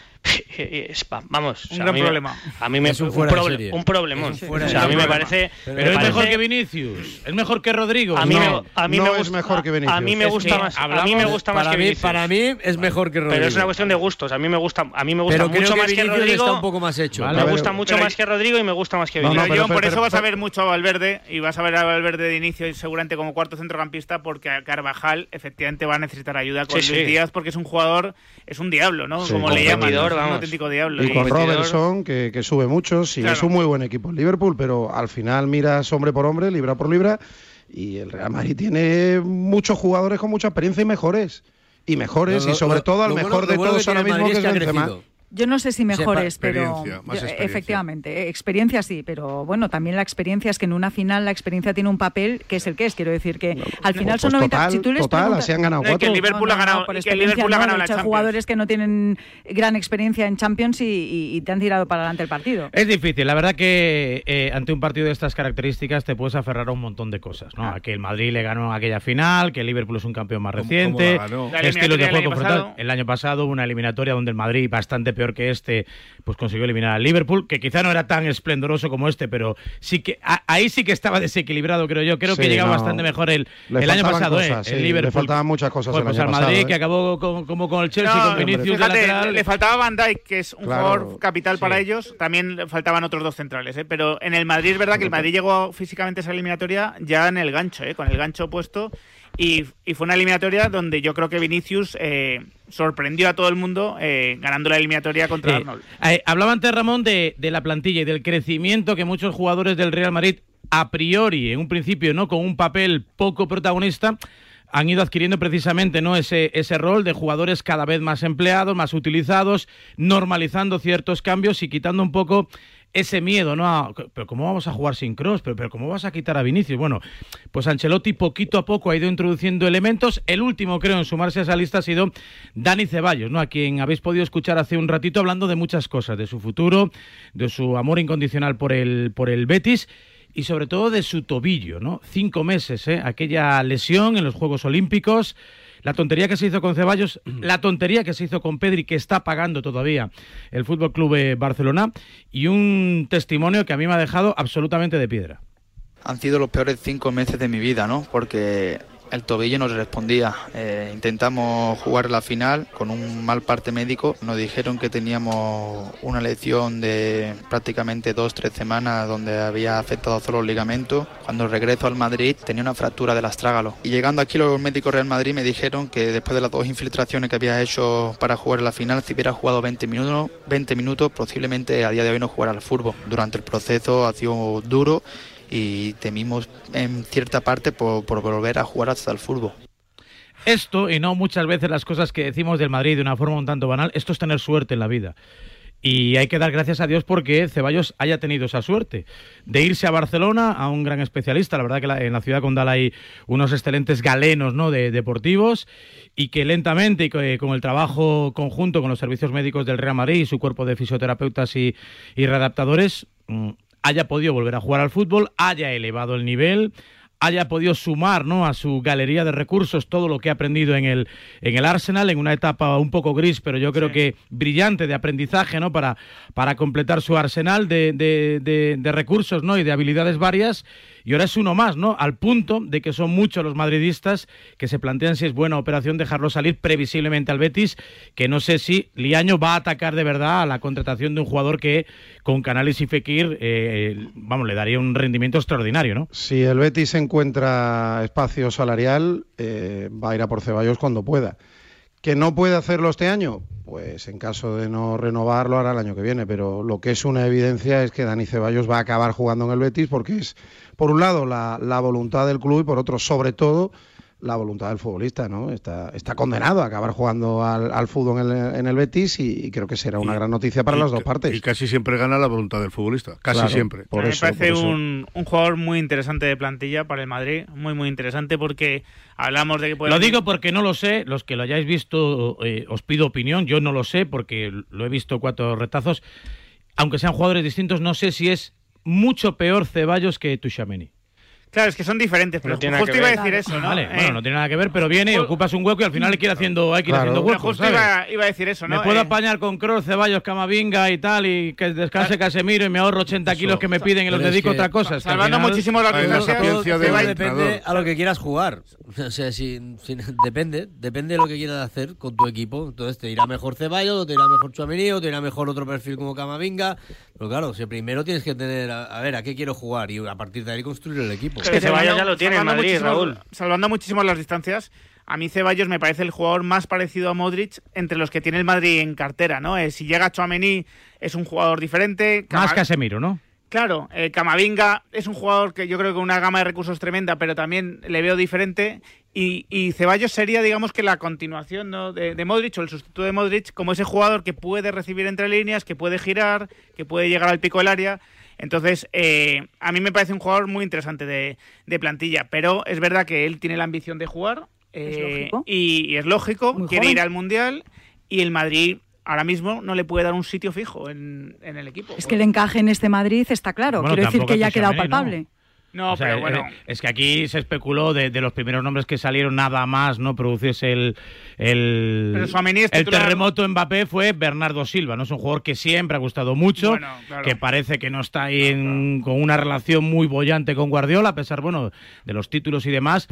Vamos, un o sea, gran a mí, problema. A mí me es un, un, proble un problemón. Es o sea, a mí me parece. Pero me es parece... mejor que Vinicius, es mejor que Rodrigo. A mí, no, me, a mí no me es gusta, mejor que Vinicius. A mí me gusta es que más. hablamos, a mí me gusta más para que mí, Vinicius. Para mí es mejor que Rodrigo. Pero es una cuestión de gustos. A mí me gusta, a mí me gusta pero mucho creo más que, que Vinicius Rodrigo. Está un poco más hecho. Vale, me gusta pero, mucho pero, más que Rodrigo y me gusta más que Vinicius. No, no, pero, pero, por pero, eso vas pero, a ver mucho a Valverde y vas a ver a Valverde de inicio y seguramente como cuarto centrocampista, porque a Carvajal efectivamente va a necesitar ayuda con sí, Luis sí. Díaz, porque es un jugador, es un diablo, ¿no? Sí, como le llaman, es un vamos. auténtico diablo. Y, y con Robertson, que, que sube mucho, sí, claro. Es un muy buen equipo el Liverpool, pero al final miras hombre por hombre, libra por libra, y el Real Madrid tiene muchos jugadores con mucha experiencia y mejores. Y mejores, lo, lo, y sobre todo al mejor bueno, de bueno todos ahora mismo, que es Benzema. Yo no sé si mejores, Sepa, pero yo, efectivamente, experiencia sí, pero bueno, también la experiencia es que en una final la experiencia tiene un papel que es el que es, quiero decir que no, al final pues son noventa total, si tú les total, preguntas, así han ganado no, cuatro. Que el Liverpool no, ha ganado, no, por que el Liverpool no, ha ganado de la hecho, Champions. Jugadores que no tienen gran experiencia en Champions y, y, y te han tirado para adelante el partido. Es difícil, la verdad que eh, ante un partido de estas características te puedes aferrar a un montón de cosas, ¿no? Ah. A que el Madrid le ganó aquella final, que el Liverpool es un campeón más reciente, estilos de juego confrontados. El año pasado una eliminatoria donde el Madrid, bastante peor que este, pues consiguió eliminar al Liverpool, que quizá no era tan esplendoroso como este, pero sí que a, ahí sí que estaba desequilibrado, creo yo. Creo sí, que llegaba no, bastante mejor el, el año pasado, cosas, eh, sí, el Liverpool. Le faltaban muchas cosas pues, el pues año al Madrid, pasado, que ¿eh? acabó con, como con el Chelsea, no, con Vinicius fíjate, de lateral. Le faltaba Van Dijk, que es un claro, jugador capital sí. para ellos. También le faltaban otros dos centrales, ¿eh? Pero en el Madrid es verdad que el Madrid llegó físicamente a esa eliminatoria ya en el gancho, ¿eh? Con el gancho puesto. Y, y fue una eliminatoria donde yo creo que Vinicius eh, sorprendió a todo el mundo eh, ganando la eliminatoria contra eh, Arnold. Eh, hablaba antes Ramón de, de la plantilla y del crecimiento que muchos jugadores del Real Madrid, a priori, en un principio, no con un papel poco protagonista, han ido adquiriendo precisamente, ¿no?, ese, ese rol de jugadores cada vez más empleados, más utilizados, normalizando ciertos cambios y quitando un poco ese miedo, ¿no? A, pero ¿cómo vamos a jugar sin Kroos? Pero, pero ¿cómo vas a quitar a Vinicius? Bueno, pues Ancelotti poquito a poco ha ido introduciendo elementos. El último, creo, en sumarse a esa lista ha sido Dani Ceballos, ¿no? A quien habéis podido escuchar hace un ratito hablando de muchas cosas, de su futuro, de su amor incondicional por el, por el Betis y sobre todo de su tobillo, ¿no? Cinco meses, ¿eh? Aquella lesión en los Juegos Olímpicos. La tontería que se hizo con Ceballos, la tontería que se hizo con Pedri, que está pagando todavía el F C Club Barcelona, y un testimonio que a mí me ha dejado absolutamente de piedra. Han sido los peores cinco meses de mi vida, ¿no? Porque el tobillo no respondía. Eh, intentamos jugar la final con un mal parte médico. Nos dijeron que teníamos una lesión de prácticamente dos, tres semanas donde había afectado solo los ligamentos. Cuando regreso al Madrid tenía una fractura del astrágalo. Y llegando aquí los médicos Real Madrid me dijeron que después de las dos infiltraciones que había hecho para jugar la final, si hubiera jugado veinte minutos, veinte minutos posiblemente a día de hoy no jugara al fútbol. Durante el proceso ha sido duro y temimos en cierta parte por, por volver a jugar hasta el fútbol. Esto, y no muchas veces las cosas que decimos del Madrid de una forma un tanto banal, esto es tener suerte en la vida. Y hay que dar gracias a Dios porque Ceballos haya tenido esa suerte de irse a Barcelona, a un gran especialista. La verdad que la, en la ciudad condal hay unos excelentes galenos, ¿no?, de deportivos, y que lentamente y que, con el trabajo conjunto con los servicios médicos del Real Madrid y su cuerpo de fisioterapeutas y, y readaptadores, mmm, haya podido volver a jugar al fútbol, haya elevado el nivel, haya podido sumar, ¿no?, a su galería de recursos todo lo que ha aprendido en el, en el Arsenal, en una etapa un poco gris, pero yo creo sí. que brillante de aprendizaje, ¿no?, para, para completar su arsenal de, de, de, de recursos, ¿no?, y de habilidades varias. Y ahora es uno más, ¿no?, al punto de que son muchos los madridistas que se plantean si es buena operación dejarlo salir previsiblemente al Betis, que no sé si Liaño va a atacar de verdad a la contratación de un jugador que con Canales y Fekir, eh, vamos, le daría un rendimiento extraordinario, ¿no? Si el Betis encuentra espacio salarial, eh, va a ir a por Ceballos cuando pueda. ¿Que no puede hacerlo este año? Pues en caso de no renovarlo hará el año que viene, pero lo que es una evidencia es que Dani Ceballos va a acabar jugando en el Betis porque es, por un lado, la, la voluntad del club y por otro, sobre todo, la voluntad del futbolista, ¿no? Está, está condenado a acabar jugando al, al fútbol en el, en el Betis y, y creo que será una y, gran noticia para las dos partes. Y casi siempre gana la voluntad del futbolista, casi claro, siempre. Por me eso, parece por un, un jugador muy interesante de plantilla para el Madrid, muy muy interesante porque hablamos de que puede... Lo digo porque no lo sé, los que lo hayáis visto eh, os pido opinión, yo no lo sé porque lo he visto cuatro retazos, aunque sean jugadores distintos, no sé si es mucho peor Ceballos que Tchouaméni. Claro, es que son diferentes, pero no justo iba a decir eso, ¿no? Vale, eh, bueno, no tiene nada que ver, pero viene y ocupas un hueco y al final le quiere haciendo, hay que ir claro. haciendo huecos, justo ¿sabes? Iba, iba a decir eso, ¿no? Me puedo eh, apañar con Kroos, Ceballos, Camavinga y tal, y que descanse Casemiro y me ahorro ochenta eso. kilos que me piden y los dedico a otra cosa. Salvando final, muchísimo la distancia. Depende a lo que quieras jugar. O sea, si, si, depende, depende de lo que quieras hacer con tu equipo. Entonces te irá mejor Ceballos, o te irá mejor Tchouaméni, o te irá mejor otro perfil como Camavinga. Pero claro, si primero tienes que tener, a, a ver, a qué quiero jugar y a partir de ahí construir el equipo. Es que Ceballos ya lo tiene en Madrid, Raúl. Salvando muchísimo las distancias, a mí Ceballos me parece el jugador más parecido a Modric entre los que tiene el Madrid en cartera, ¿no? Eh, si llega Tchouaméni es un jugador diferente. Más Cam- Casemiro, ¿no? Claro, eh, Camavinga es un jugador que yo creo que con una gama de recursos tremenda, pero también le veo diferente. Y, y Ceballos sería, digamos, que la continuación, ¿no? de, de Modric o el sustituto de Modric, como ese jugador que puede recibir entre líneas, que puede girar, que puede llegar al pico del área. Entonces, eh, a mí me parece un jugador muy interesante de, de plantilla, pero es verdad que él tiene la ambición de jugar eh, ¿Es y, y es lógico, muy quiere joven. ir al Mundial y el Madrid ahora mismo no le puede dar un sitio fijo en, en el equipo. Es que el encaje en este Madrid está claro, bueno, quiero decir que ya ha quedado palpable. ¿No? No, o sea, pero bueno. Es que aquí se especuló de, de los primeros nombres que salieron, nada más no produciese el el, el terremoto Mbappé, fue Bernardo Silva, no es un jugador que siempre ha gustado mucho, bueno, claro. que parece que no está ahí en, con una relación muy bollante con Guardiola, a pesar bueno de los títulos y demás.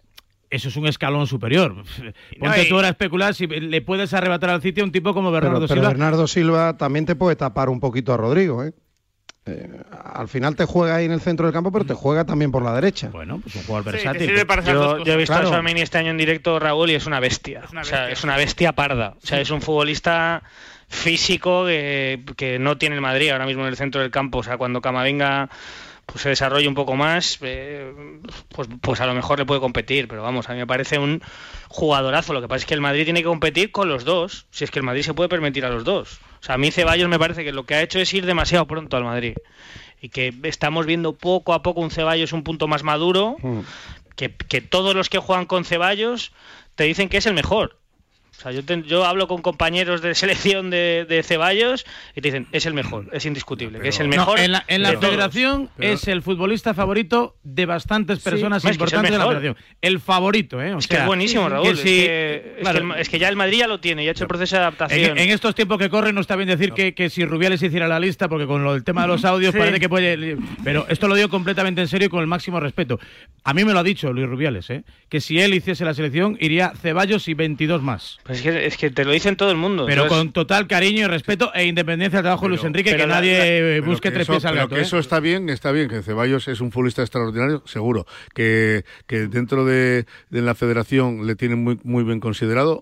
Eso es un escalón superior. Ponte no, y... tú ahora a especular si le puedes arrebatar al sitio a un tipo como Bernardo pero, Silva. Pero Bernardo Silva también te puede tapar un poquito a Rodrigo, ¿eh? Eh, al final te juega ahí en el centro del campo, pero te juega también por la derecha. Bueno, pues un jugador versátil. Sí, yo, yo he visto claro. a Tchouaméni este año en directo, Raúl, y es una bestia. Es una bestia, o sea, es una bestia parda. O sea, es un futbolista físico que, que no tiene el Madrid ahora mismo en el centro del campo. O sea, cuando Camavinga pues se desarrolle un poco más, eh, pues, pues a lo mejor le puede competir. Pero vamos, a mí me parece un jugadorazo. Lo que pasa es que el Madrid tiene que competir con los dos. Si es que el Madrid se puede permitir a los dos. O sea, a mí Ceballos me parece que lo que ha hecho es ir demasiado pronto al Madrid. Y que estamos viendo poco a poco un Ceballos un punto más maduro, mm. que, que todos los que juegan con Ceballos te dicen que es el mejor. O sea, yo, te, yo hablo con compañeros de selección de, de Ceballos y te dicen, es el mejor, es indiscutible, pero, que es el mejor. No, en la, en la federación pero, es el futbolista favorito de bastantes personas sí, importantes de la federación. El favorito, ¿eh? O es sea, que es buenísimo, Raúl. Que si, es, que, claro, es, que el, es que ya el Madrid ya lo tiene, ya ha hecho el proceso de adaptación. En, en estos tiempos que corren no está bien decir no. que, que si Rubiales hiciera la lista, porque con lo, el tema de los audios sí. parece que puede... Pero esto lo digo completamente en serio y con el máximo respeto. A mí me lo ha dicho Luis Rubiales, ¿eh? Que si él hiciese la selección, iría Ceballos y veintidós más. Pues es que, es que te lo dicen todo el mundo. Pero entonces... con total cariño y respeto e independencia del trabajo de Luis Enrique, que la, nadie la, busque que tres eso, pies al gato. Pero que ¿eh? eso está bien, está bien, que Ceballos es un futbolista extraordinario, seguro. Que, que dentro de, de la federación le tienen muy, muy bien considerado,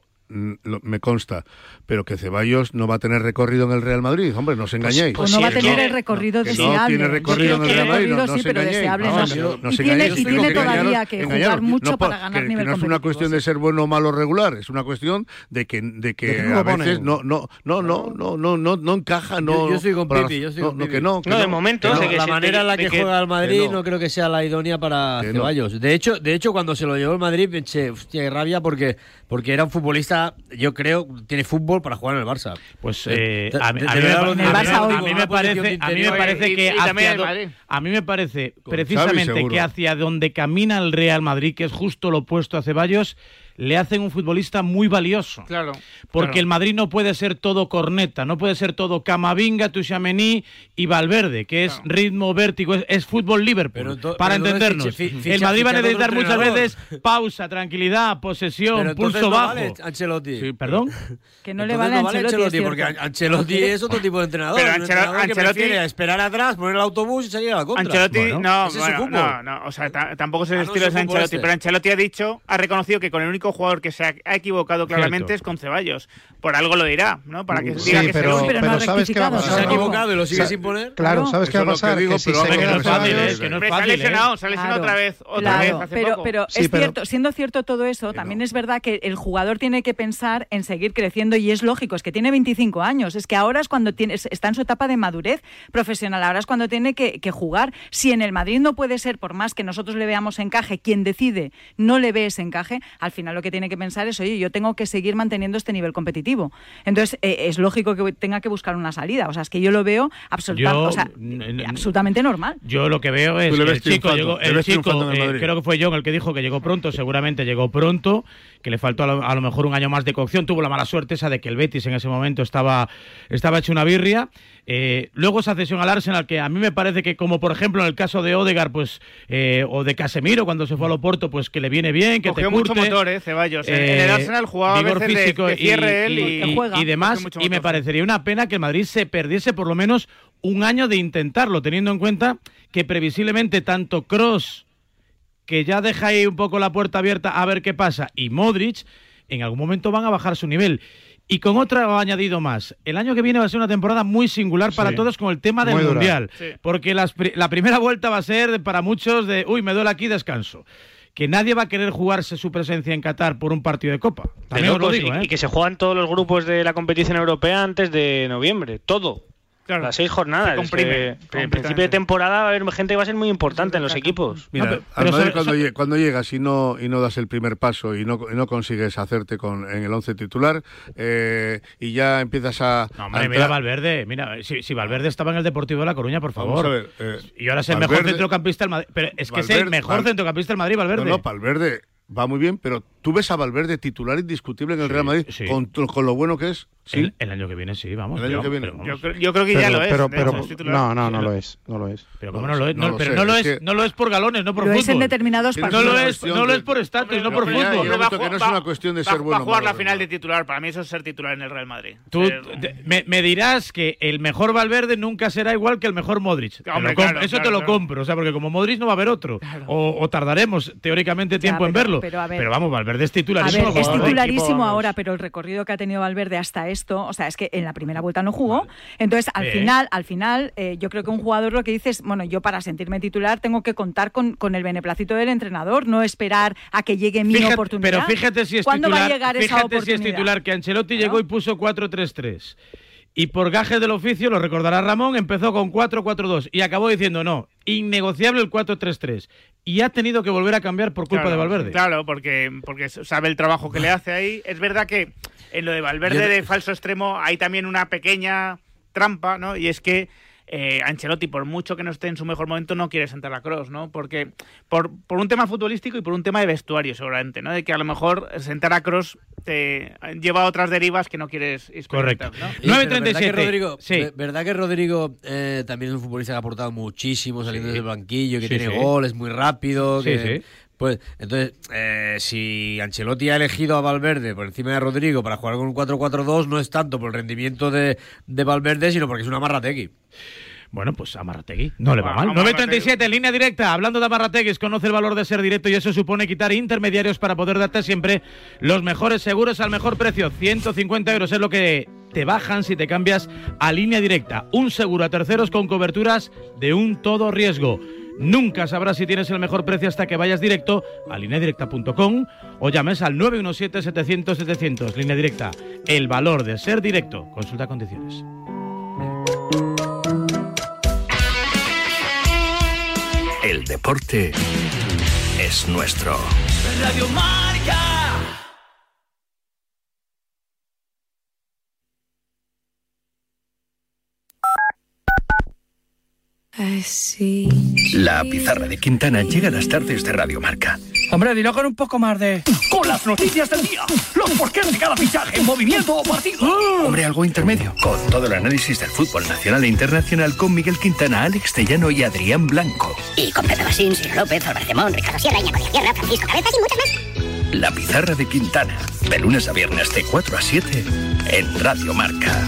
me consta, pero que Ceballos no va a tener recorrido en el Real Madrid, hombre, no os engañéis. Pues, pues no si va a tener el recorrido no, deseable. No tiene recorrido en el Real Madrid, no, no sí, se pero engañéis. Deseable, no, no, no, no y tiene, y tiene todavía que jugar mucho no, para ganar que, nivel que no es una cuestión de ser bueno o malo regular, es una cuestión de que, de que a veces no, no, no, no, no, no, no, no encaja, no. Yo, yo soy con Pipi, yo soy con Pipi. Que no, no, de momento. La manera en la que juega el Madrid no creo que sea la idónea para Ceballos. De hecho, de hecho, cuando se lo llevó el Madrid pensé, hostia, qué rabia, porque porque era un futbolista, yo creo, tiene fútbol para jugar en el Barça. Pues eh, a, mí, a, mí, a mí me parece, a mí me parece que hacia do, a mí me parece precisamente que hacia donde camina el Real Madrid, que es justo lo opuesto a Ceballos, le hacen un futbolista muy valioso. Claro. Porque claro. el Madrid no puede ser todo corneta, no puede ser todo Camavinga, Tchouaméni y Valverde, que es claro. ritmo, vértigo, es, es fútbol Liverpool, to, para entendernos. Ficha, ficha, el Madrid va a necesitar muchas veces pausa, tranquilidad, posesión, pero pulso no bajo. Vale, Ancelotti. Sí, ¿Perdón? Que no le vale a no Ancelotti, vale Ancelotti porque Ancelotti es otro tipo de entrenador. Pero un entrenador Ancelotti, que prefiere esperar atrás, poner el autobús y salir a la contra. Ancelotti, bueno, no, bueno, no, no, o sea, tampoco es el ah, estilo no, de Ancelotti, este. Pero Ancelotti ha dicho, ha reconocido que con el único único jugador que se ha, ha equivocado claramente Cierto. es con Ceballos. Por algo lo dirá, ¿no? Para que sí, diga que pero, se pero, pero no ¿sabes qué va a pasar? Se ha equivocado y lo sigue o sea, sin poner. Claro, ¿sabes qué va a pasar? Digo, que si pero se que no es fácil, es que no es fácil, se ha lesionado, ¿eh? se ha lesionado claro, otra vez, otra claro, vez hace pero, poco. Pero sí, es pero, cierto, siendo cierto todo eso, también no. es verdad que el jugador tiene que pensar en seguir creciendo y es lógico, es que tiene veinticinco años, es que ahora es cuando tiene, está en su etapa de madurez profesional, ahora es cuando tiene que, que jugar. Si en el Madrid no puede ser, por más que nosotros le veamos encaje, quien decide no le ve ese encaje, al final lo que tiene que pensar es, oye, yo tengo que seguir manteniendo este nivel competitivo. Entonces, eh, es lógico que tenga que buscar una salida. O sea, es que yo lo veo absoluta, yo, o sea, n- absolutamente normal. Yo lo que veo es que el chico, llegó, el chico eh, creo que fue John el que dijo que llegó pronto, seguramente llegó pronto, que le faltó a lo, a lo mejor un año más de cocción, tuvo la mala suerte esa de que el Betis en ese momento estaba, estaba hecho una birria. Eh, luego esa cesión al Arsenal, que a mí me parece que, como por ejemplo en el caso de Odegaard, pues eh, o de Casemiro cuando se fue al Oporto, pues que le viene bien, que cogió te curte. mucho motor, eh, Ceballos. Eh, en el Arsenal jugaba a veces físico de, de cierre y, él y, y, y, y demás, y me parecería una pena que el Madrid se perdiese por lo menos un año de intentarlo, teniendo en cuenta que previsiblemente tanto Kroos, que ya deja ahí un poco la puerta abierta a ver qué pasa, y Modric, en algún momento van a bajar su nivel. Y con otro añadido más, el año que viene va a ser una temporada muy singular para sí, todos con el tema del Mundial, sí. porque las, la primera vuelta va a ser para muchos de, uy, me duele aquí, descanso. Que nadie va a querer jugarse su presencia en Qatar por un partido de Copa. También os lo digo, y, ¿eh? y que se juegan todos los grupos de la competición europea antes de noviembre, todo. Claro, las seis jornadas. Comprime, eh, en principio de temporada va a haber gente que va a ser muy importante en los equipos. Mira, no, pero, al Madrid sobre, cuando, sobre... Llegas, cuando llegas y no y no das el primer paso y no, y no consigues hacerte con en el once titular eh, y ya empiezas a... No, hombre, a mira Valverde. Mira, si, si Valverde estaba en el Deportivo de La Coruña, por favor. Ver, eh, y ahora es el Valverde, mejor centrocampista del Madrid. Pero es que Valverde, es el mejor Val... centrocampista del Madrid, Valverde. No, no, Valverde va muy bien, pero tú ves a Valverde titular indiscutible en el sí, Real Madrid sí. con, con lo bueno que es. ¿Sí? El, el año que viene sí, vamos. El año que viene. Yo, creo, yo creo que pero, ya lo es. Pero, pero, hecho, no, no, no lo es. No lo es. Pero cómo no lo es. No, no, no pero sé, no lo es, es que... no lo es por galones, no por lo fútbol. Es en determinados partidos. No lo es, no lo es por estatus, no por ya, fútbol. Ya, ya que no es una cuestión de va, ser bueno. Va a jugar malo, la final de titular. Para mí eso es ser titular en el Real Madrid. Tú ser... me, me dirás que el mejor Valverde nunca será igual que el mejor Modric. Hombre, claro, claro, eso claro, te lo claro. compro. O sea, porque como Modric no va a haber otro. Claro. O, o tardaremos teóricamente tiempo ya, pero, en verlo. Pero, ver, pero vamos, Valverde es titularísimo. A ver, es titularísimo equipo, ahora, pero el recorrido que ha tenido Valverde hasta esto, o sea, es que en la primera vuelta no jugó. Vale. Entonces, al eh. final, al final, eh, yo creo que un jugador lo que dice es, bueno, yo para sentirme titular tengo que contar con, con el beneplácito del entrenador, no esperar a que llegue mi fíjate, oportunidad. Pero fíjate si es ¿Cuándo titular, va a llegar esa fíjate oportunidad? si es titular que Ancelotti ¿No? llegó y puso cuatro tres tres. Y por gajes del oficio, lo recordará Ramón, empezó con cuatro cuatro dos y acabó diciendo no, innegociable el cuatro tres tres. Y ha tenido que volver a cambiar por culpa claro, de Valverde. Claro, porque, porque sabe el trabajo que le hace ahí. Es verdad que en lo de Valverde Yo... de falso extremo hay también una pequeña trampa, ¿no? Y es que eh, Ancelotti, por mucho que no esté en su mejor momento, no quiere sentar a Kroos, ¿no? Porque por, por un tema futbolístico y por un tema de vestuario, seguramente, ¿no? De que a lo mejor sentar a Kroos te lleva a otras derivas que no quieres experimentar. Correcto. ¿no? nueve treinta y siete. ¿Verdad que Rodrigo, sí. ¿verdad que Rodrigo eh, también es un futbolista que ha aportado muchísimo saliendo sí. del banquillo, que sí, tiene sí. gol, es muy rápido? Sí, que... sí. Pues entonces, eh, si Ancelotti ha elegido a Valverde por encima de Rodrigo para jugar con un cuatro cuatro dos, no es tanto por el rendimiento de, de Valverde, sino porque es una Amarrategui. Bueno, pues Amarrategui no le va mal. nueve treinta y siete, línea directa. Hablando de Amarrategui, conoce el valor de ser directo y eso supone quitar intermediarios para poder darte siempre los mejores seguros al mejor precio. ciento cincuenta euros es lo que te bajan si te cambias a línea directa. Un seguro a terceros con coberturas de un todo riesgo. Nunca sabrás si tienes el mejor precio hasta que vayas directo a línea directa punto com o llames al nueve uno siete setecientos setecientos. Línea Directa, el valor de ser directo. Consulta condiciones. El deporte es nuestro. Radio Marca. La pizarra de Quintana llega a las tardes de Radio Marca. Hombre, dilo con un poco más de... Con las noticias del día, los porqués de cada fichaje, movimiento o partido. ¡Oh! Hombre, algo intermedio. Con todo el análisis del fútbol nacional e internacional con Miguel Quintana, Alex Tellano y Adrián Blanco. Y con Pepe Basín, Ciro López, Álvarez Demón, Ricardo Sierra, Iñaco de Sierra, Francisco Cabezas y muchos más. La pizarra de Quintana, de lunes a viernes de cuatro a siete en Radio Marca.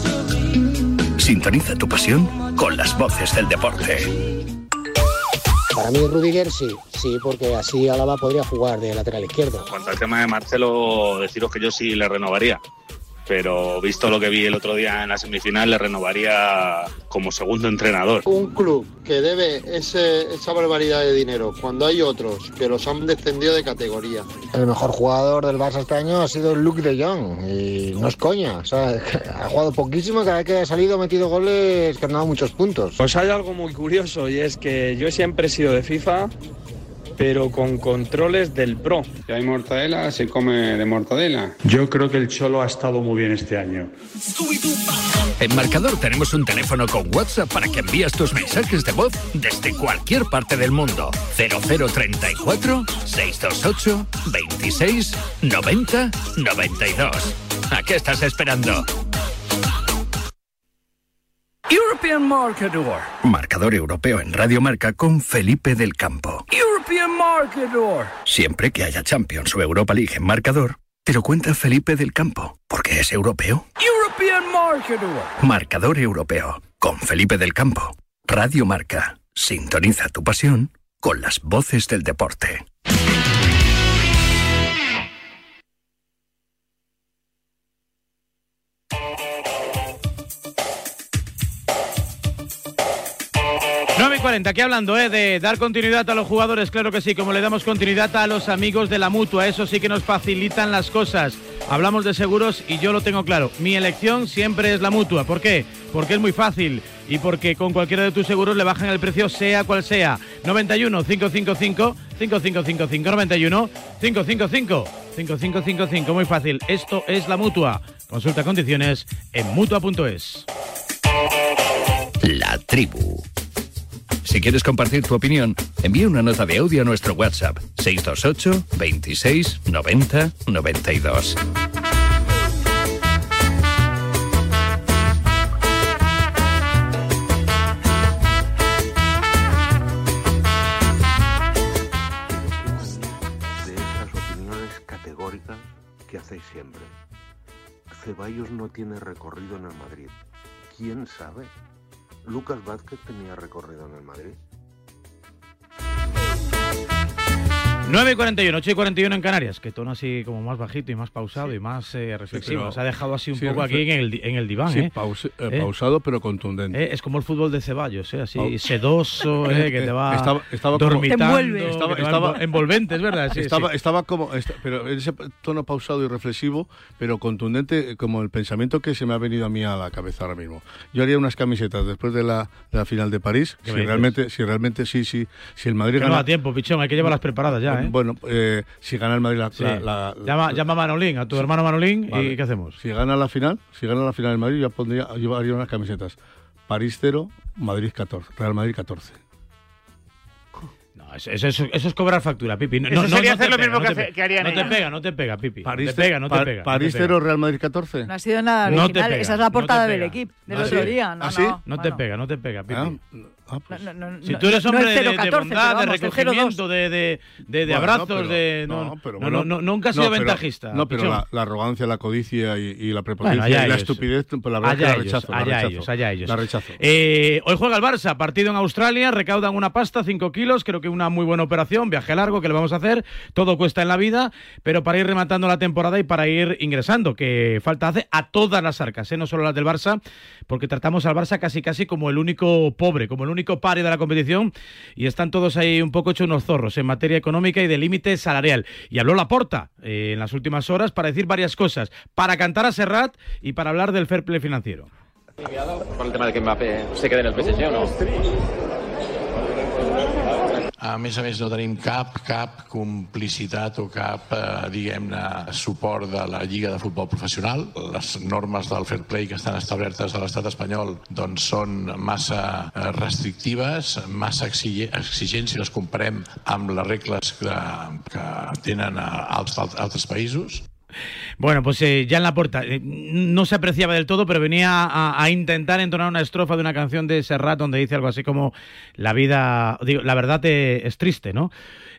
Sintoniza tu pasión con las voces del deporte. Para mí Rudiger sí, sí, porque así Álava podría jugar de lateral izquierdo. En cuanto al tema de Marcelo, deciros que yo sí le renovaría. Pero visto lo que vi el otro día en la semifinal, le renovaría como segundo entrenador. Un club que debe ese, esa barbaridad de dinero cuando hay otros que los han descendido de categoría. El mejor jugador del Barça este año ha sido Luke de Jong y no es coña, o sea, ha jugado poquísimo y cada vez que ha salido ha metido goles que han dado muchos puntos. Pues hay algo muy curioso y es que yo siempre he sido de FIFA, pero con controles del Pro. Si hay mortadela, se come de mortadela. Yo creo que el Cholo ha estado muy bien este año. En Marcador tenemos un teléfono con WhatsApp para que envíes tus mensajes de voz desde cualquier parte del mundo. cero cero treinta y cuatro, seiscientos veintiocho, veintiséis, noventa, noventa y dos. ¿A qué estás esperando? European Marketer. Marcador europeo en Radio Marca con Felipe del Campo. European Marketer. Siempre que haya Champions o Europa League en Marcador, te lo cuenta Felipe del Campo, porque es europeo. European Marketer. Marcador europeo con Felipe del Campo. Radio Marca. Sintoniza tu pasión con las voces del deporte. nueve y cuarenta, aquí hablando ¿eh? de dar continuidad a los jugadores, claro que sí, como le damos continuidad a los amigos de la Mutua, eso sí que nos facilitan las cosas. Hablamos de seguros y yo lo tengo claro, mi elección siempre es la Mutua. ¿Por qué? Porque es muy fácil y porque con cualquiera de tus seguros le bajan el precio sea cual sea. noventa y uno, cinco cinco cinco, cinco cinco cinco cinco, noventa y uno, cinco cinco cinco, cinco cinco cinco cinco, muy fácil, esto es la Mutua. Consulta condiciones en mutua punto es. La tribu. Si quieres compartir tu opinión, envía una nota de audio a nuestro WhatsApp seiscientos veintiocho, veintiséis, noventa, noventa y dos. De esas opiniones categóricas que hacéis siempre. Ceballos no tiene recorrido en el Madrid. ¿Quién sabe? ¿Lucas Vázquez tenía recorrido en el Madrid? nueve y cuarenta y uno, ocho y cuarenta y uno en Canarias, que tono así como más bajito y más pausado sí. y más eh, reflexivo. Nos ha dejado así un sí, poco aquí en el, en el diván. Sí, ¿eh? Pause, eh, ¿Eh? pausado pero contundente. ¿Eh? Es como el fútbol de Ceballos, ¿eh? así Paus sedoso, ¿eh? que te va estaba, estaba dormitando. Como, te envuelve. Estaba, te va estaba envolvente, es verdad. Sí, estaba, sí. estaba como, esta, pero ese tono pausado y reflexivo, pero contundente, como el pensamiento que se me ha venido a mí a la cabeza ahora mismo. Yo haría unas camisetas después de la, de la final de París, si realmente, si realmente sí, sí, si el Madrid que gana. No da tiempo, pichón, hay que llevarlas preparadas ya, ¿eh? Bueno, eh, si gana el Madrid la, sí. la, la, llama, la, llama a Manolín, a tu sí. hermano Manolín, vale. ¿Y qué hacemos? Si gana la final, si gana la final el Madrid, yo pondría, yo haría unas camisetas. París cero, Madrid catorce, Real Madrid catorce. No, eso, eso, eso, eso es cobrar factura, Pipi. No, eso no, sería no hacer lo pega, mismo no que, hace, que harían No ellos. te pega, no te pega, Pipi. París no te pega, no te pega. París cero, Real Madrid catorce. No ha sido nada original, no esa es la portada no del equipo del ¿Ah, otro sí? día. No, ¿Ah, sí? no, no bueno. te pega, no te pega, Pipi. Ah, Ah, pues. no, no, no, si tú eres hombre no de, de, catorce, de bondad, vamos, de recogimiento, de, de, de, de bueno, abrazos, pero, de no, no, pero bueno, no, no, nunca has sido no, pero, ventajista. No, pero la, la arrogancia, la codicia y, y la prepotencia bueno, y la ellos. estupidez, pues la verdad allá que la rechazo. Ellos, la allá rechazo, ellos, allá ellos. La rechazo. Eh, hoy juega el Barça, partido en Australia, recaudan una pasta, cinco kilos, creo que una muy buena operación, viaje largo que le vamos a hacer, todo cuesta en la vida, pero para ir rematando la temporada y para ir ingresando, que falta hace a todas las arcas, ¿eh? No solo las del Barça, porque tratamos al Barça casi casi como el único pobre, como el único pari de la competición. Y están todos ahí un poco hechos unos zorros en materia económica y de límite salarial. Y habló Laporta eh, en las últimas horas para decir varias cosas, para cantar a Serrat y para hablar del fair play financiero. Con el tema de que Mbappé se quede en el P S G o no. A més a més no tenim cap, cap complicitat o cap, eh, diguem-ne, suport de la Lliga de Futbol Professional. Les normes del fair play que estan establertes a l'estat espanyol doncs són massa restrictives, massa exigents si les comparem amb les regles que, que tenen altres, altres països. Bueno, pues eh, ya en Laporta eh, no se apreciaba del todo, pero venía a, a intentar entonar una estrofa de una canción de Serrat donde dice algo así como la vida, digo, la verdad eh, es triste, ¿no?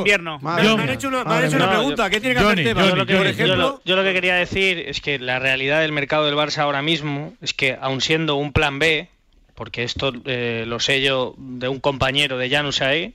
invierno. Me han hecho una, me han hecho una pregunta. ¿Qué tiene que hacer Tebas? Yo lo que, por ejemplo, yo, lo, yo lo que quería decir es que la realidad del mercado del Barça ahora mismo es que, aun siendo un plan B, porque esto eh, lo sé yo de un compañero de Januzaj,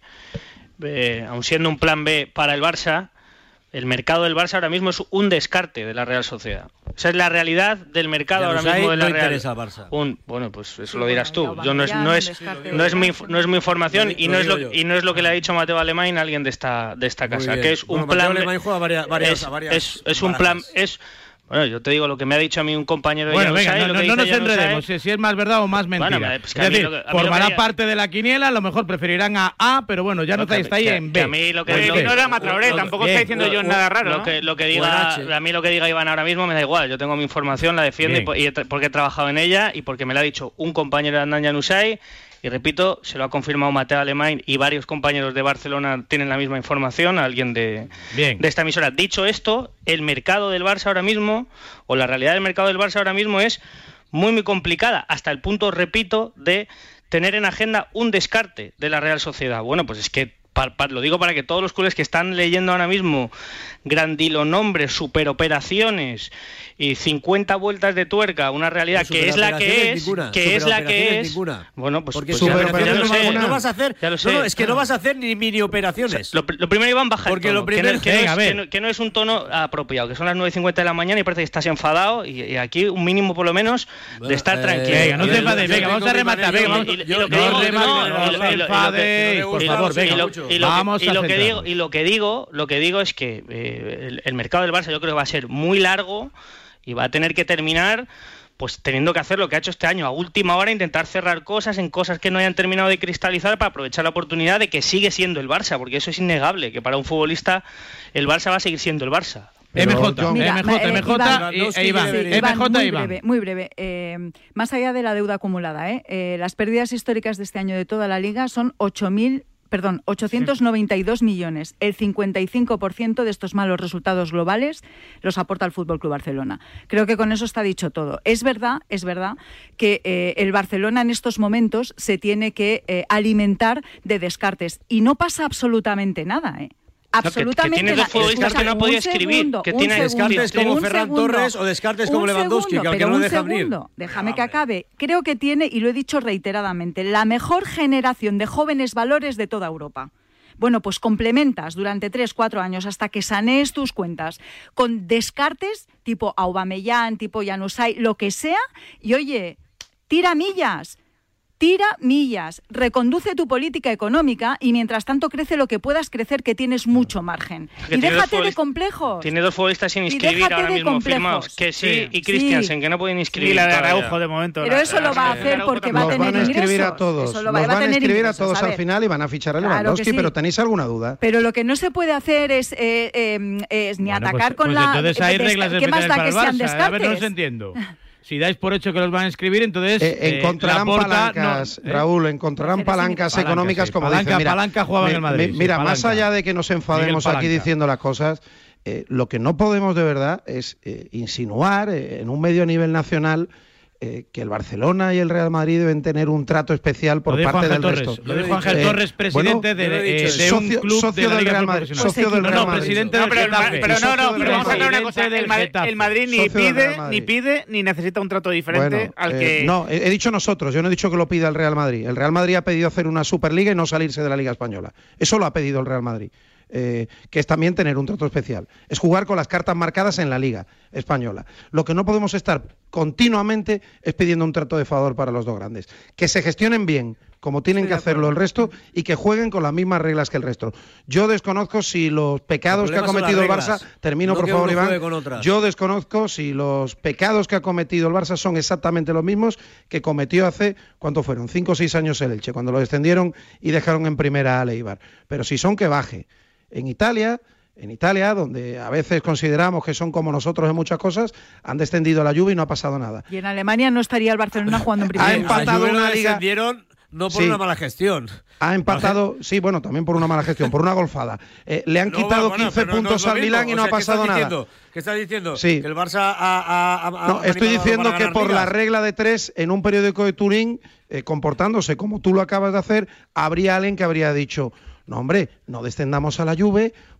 eh, aun siendo un plan B para el Barça, el mercado del Barça ahora mismo es un descarte de la Real Sociedad. Esa es la realidad del mercado ya ahora mismo hay, de la no Real. Interesa al Barça. Un, bueno, pues eso sí, lo dirás bueno, tú. Yo no es no es no es mi no es mi información y no es lo y no es lo que le ha dicho Mateo Alemán a alguien de esta de esta casa, que es un bueno, plan. Mateo Alemán juega varias, varias, es, varias es, es un plan es Bueno, yo te digo lo que me ha dicho a mí un compañero de Bueno, venga, Januzaj, no, lo que no nos dice enredemos, Januzaj. si, si es más verdad o más mentira. Bueno, pues que es a mí decir, lo que- a mí lo que formará diga- parte de la quiniela, a lo mejor preferirán a A, pero bueno, ya no que- está ahí que- en que B. a mí lo que- Pues lo ¿qué? que no era Matraoré, tampoco está diciendo yo nada raro, Lo ¿no? que, lo que O diga, en H. a mí lo que diga Iván ahora mismo me da igual. Yo tengo mi información, la defiendo y, Bien. po- y he tra- porque he trabajado en ella y porque me la ha dicho un compañero de Adnan Januzaj. Y repito, se lo ha confirmado Mateo Alemán y varios compañeros de Barcelona tienen la misma información, alguien de, Bien. de esta emisora. Dicho esto, el mercado del Barça ahora mismo, o la realidad del mercado del Barça ahora mismo es muy, muy complicada, hasta el punto, repito, de tener en agenda un descarte de la Real Sociedad. Bueno, pues es que pa- pa- lo digo para que todos los culés que están leyendo ahora mismo grandilonombres, superoperaciones y cincuenta vueltas de tuerca, una realidad No, que es la que superoperaciones es, ninguna, que es la que superoperaciones es. ninguna. Bueno, pues, Porque pues ya, lo- ya superoperaciones lo no, sé. vas- no vas a hacer. Ya lo sé. No, no, es que no vas a hacer ni mini operaciones. Lo, lo primero, Iván, baja Porque el tono, lo primero- que, no, que no Venga, es, a ver. que no- que no es un tono apropiado, que son las nueve y cincuenta de la mañana y parece que estás enfadado y, y aquí un mínimo por lo menos de estar eh, tranquilo. Venga, no Y te lo- enfades, yo venga, vamos tengo a mi rematar, manera, venga, y- vamos- y- y yo- lo que no digo- remate, no, no y lo- os y lo- y lo- enfadéis, por y lo- favor, y venga. lo- y lo- Vamos y a lo que digo centrarnos. y lo que digo lo que digo es que eh, el, el mercado del Barça yo creo que va a ser muy largo y va a tener que terminar pues teniendo que hacer lo que ha hecho este año a última hora, intentar cerrar cosas en cosas que no hayan terminado de cristalizar para aprovechar la oportunidad de que sigue siendo el Barça, porque eso es innegable, que para un futbolista el Barça va a seguir siendo el Barça. M J, Mira, M J, eh, M J Iván, y- e Iván. sí, M Iván, J muy e Iván. breve, muy breve. Eh, más allá de la deuda acumulada, ¿eh? Eh, las pérdidas históricas de este año de toda la Liga son ocho mil, perdón, ochocientos noventa y dos millones. El cincuenta y cinco por ciento de estos malos resultados globales los aporta el F C Barcelona. Creo que con eso está dicho todo. Es verdad, es verdad que eh, el Barcelona en estos momentos se tiene que eh, alimentar de descartes y no pasa absolutamente nada, ¿eh? Absolutamente que tiene dos nada. futbolistas Escucha, que no ha podido un escribir, segundo, que un tiene descartes segundo, como un Ferran segundo, Torres o descartes como un Lewandowski, segundo, que al que pero no un dejan venir. segundo, déjame que acabe. Creo que tiene, y lo he dicho reiteradamente, la mejor generación de jóvenes valores de toda Europa. Bueno, pues complementas durante tres, cuatro años hasta que sanees tus cuentas con descartes tipo Aubameyang, tipo Januzaj, lo que sea, y oye, tira millas. Tira millas, reconduce tu política económica y mientras tanto crece lo que puedas crecer, que tienes mucho margen. Que Y tiene dos déjate de futbolistas- complejos. Tiene dos futbolistas sin Y inscribir déjate ahora de mismo complejos. firmados, que sí, Sí. y Christiansen, Sí. que no pueden inscribir. Y la de todavía. Araujo de momento. Pero la- eso lo va a la- hacer la- porque la- va a Los tener van a inscribir ingresos. a todos. Eso Los lo va- va a van a tener inscribir a ingresos, todos a al ver. final y van a fichar a Claro que Lewandowski, sí. pero ¿tenéis alguna duda? Pero lo que no se puede hacer es, eh, eh, es ni Bueno, atacar pues- con pues la... entonces hay des- reglas ¿Qué más especiales da para que el sean Barça? A ver, no os descartes? entiendo. Si dais por hecho que los van a inscribir, entonces Eh, eh, encontrarán Laporta palancas, no- ¿eh? Raúl, encontrarán palancas Palanca, económicas sí. como Palanca, dicen. Mira, Palanca jugaba en el mi- Madrid, mi- sí, mira, más Palanca. allá de que nos enfademos Miguel aquí Palanca. diciendo las cosas, eh, lo que no podemos de verdad es eh, insinuar eh, en un medio a nivel nacional eh, que el Barcelona y el Real Madrid deben tener un trato especial por Lo dijo parte Ángel del Torres, resto. lo dijo Ángel Eh, Torres, presidente bueno, de, yo lo he eh, dicho, de un socio- club socio de la del Liga Real Madrid, Profesional. socio del no, Real no, Madrid. presidente No, del pero, el, Ma- Getafe. pero no, no, Socio pero del vamos a aclarar una presidente cosa. del El, Ma- Getafe. el Madrid ni Socio del pide, Real Madrid. ni pide ni necesita un trato diferente Bueno, al eh, que... no, he, he dicho nosotros, yo no he dicho que lo pida el Real Madrid. El Real Madrid ha pedido hacer una Superliga y no salirse de la Liga Española. Eso lo ha pedido el Real Madrid. Eh, que es también tener un trato especial. Es jugar con las cartas marcadas en la Liga Española. Lo que no podemos estar continuamente es pidiendo un trato de favor para los dos grandes. Que se gestionen bien, como tienen Estoy que de hacerlo acuerdo. el resto, y que jueguen con las mismas reglas que el resto. Yo desconozco si los pecados El que ha problema son cometido el las Barça, reglas, termino no por que favor, uno juegue Iván, con otras. yo desconozco si los pecados que ha cometido el Barça son exactamente los mismos que cometió hace, ¿cuánto fueron? Cinco o seis años el Elche, cuando lo descendieron y dejaron en primera a Eibar. Pero si son, que baje. En Italia, en Italia, donde a veces consideramos que son como nosotros en muchas cosas, han descendido a la Juve y no ha pasado nada. Y en Alemania no estaría el Barcelona jugando en Ha primera. empatado A la Juve una la liga- descendieron no por Sí. una mala gestión. Ha empatado, sí, bueno, también por una mala gestión, por una golfada. Eh, le han No, quitado bueno, quince pero no- no puntos es lo al mismo. Milán y O no sea, ha ¿qué pasado estás nada. diciendo? ¿Qué estás diciendo? Sí. Que el Barça ha, ha- ha- No, ha estoy animado diciendo para que ganar por la ligas. regla de tres, en un periódico de Turín, eh, comportándose como tú lo acabas de hacer, habría alguien que habría dicho, no hombre, no descendamos a la Juve